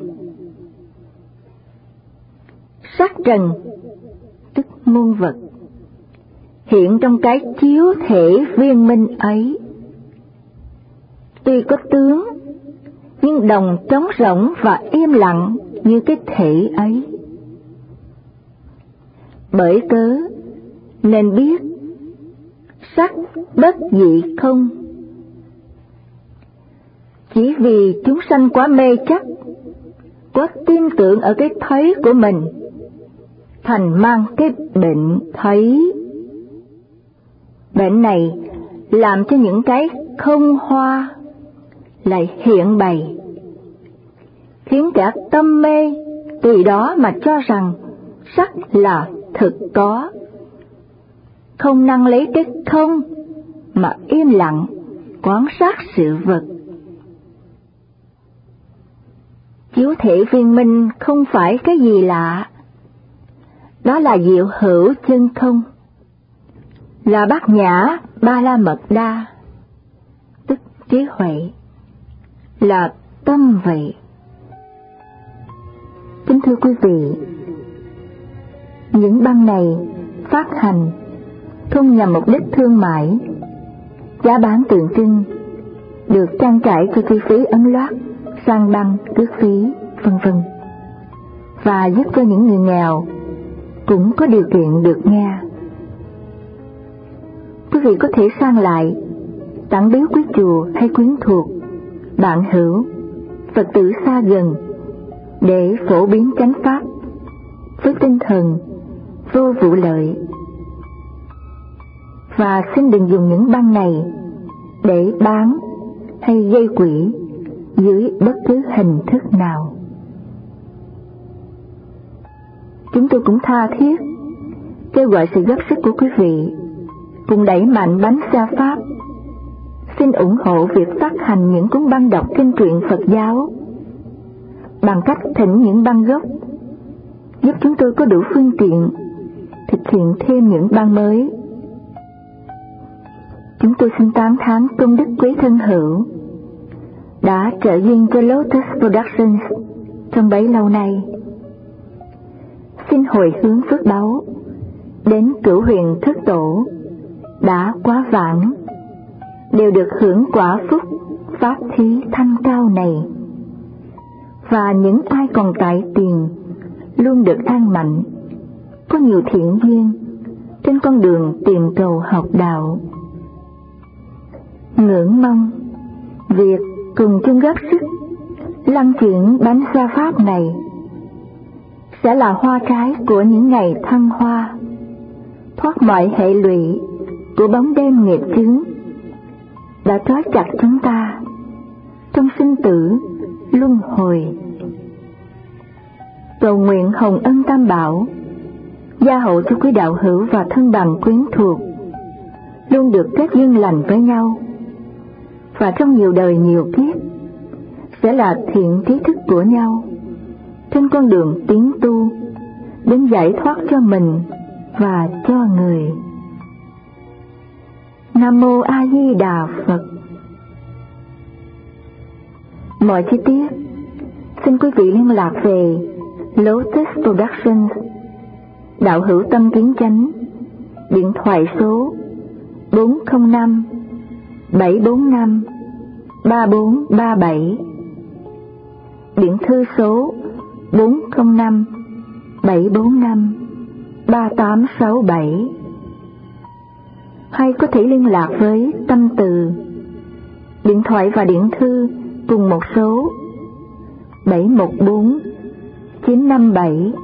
Sắc trần, tức muôn vật, hiện trong cái chiếu thể viên minh ấy. Tuy có tướng, nhưng đồng trống rỗng và im lặng như cái thể ấy. Bởi cớ nên biết sắc bất dị không. Chỉ vì chúng sanh quá mê chấp, quá tin tưởng ở cái thấy của mình, thành mang cái bệnh thấy. Bệnh này làm cho những cái không hoa lại hiện bày, khiến cả tâm mê từ đó mà cho rằng sắc là thực có, không năng lấy cái không mà im lặng quan sát sự vật. Chiếu thể viên minh không phải cái gì lạ, đó là diệu hữu chân không, là Bát Nhã Ba La Mật Đa, tức trí huệ, là tâm vị. Kính thưa quý vị, những băng này phát hành không nhằm mục đích thương mại, giá bán tượng trưng, được trang trải cho chi phí ấn loát, sang băng, cước phí, vân vân, và giúp cho những người nghèo cũng có điều kiện được nghe. Quý vị có thể sang lại, tặng biếu quý chùa hay quyến thuộc, bạn hữu, Phật tử xa gần, để phổ biến chánh pháp với tinh thần vô vụ lợi. Và xin đừng dùng những băng này để bán hay gây quỹ dưới bất cứ hình thức nào. Chúng tôi cũng tha thiết kêu gọi sự góp sức của quý vị cùng đẩy mạnh bánh xe Pháp. Xin ủng hộ việc phát hành những cuốn băng đọc kinh truyện Phật giáo bằng cách thỉnh những băng gốc, giúp chúng tôi có đủ phương tiện thực hiện thêm những băng mới. Chúng tôi xin tán thán công đức quý thân hữu đã trợ duyên cho Lotus Productions trong bấy lâu nay. Xin hồi hướng phước báu đến cửu huyền thất tổ đã quá vãng, đều được hưởng quả phúc pháp thí thanh cao này, và những ai còn tại tiền luôn được an mạnh, có nhiều thiện duyên trên con đường tìm cầu học đạo. Ngưỡng mong việc cùng chung góp sức lăn chuyển bánh xe Pháp này sẽ là hoa trái của những ngày thăng hoa, thoát mọi hệ lụy của bóng đêm nghiệp chướng đã trói chặt chúng ta trong sinh tử luân hồi. Cầu nguyện hồng ân Tam Bảo gia hộ cho quý đạo hữu và thân bằng quyến thuộc luôn được kết duyên lành với nhau, và trong nhiều đời nhiều kiếp sẽ là thiện trí thức của nhau trên con đường tiến tu đến giải thoát cho mình và cho người. Nam Mô A Di Đà Phật. Mọi chi tiết xin quý vị liên lạc về Lotus Productions, đạo hữu Tâm Kiến Chánh, điện thoại số 405 745 3437, điện thư số 405 745 3867, hay có thể liên lạc với Tâm Từ, điện thoại và điện thư cùng một số 714 957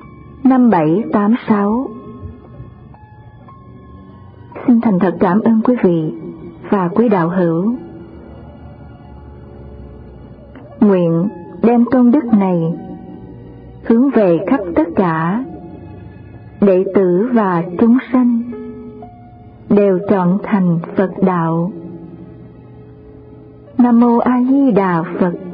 5786. Xin thành thật cảm ơn quý vị và quý đạo hữu. Nguyện đem công đức này hướng về khắp tất cả đệ tử và chúng sanh đều trọn thành Phật đạo. Nam Mô A Di Đà Phật.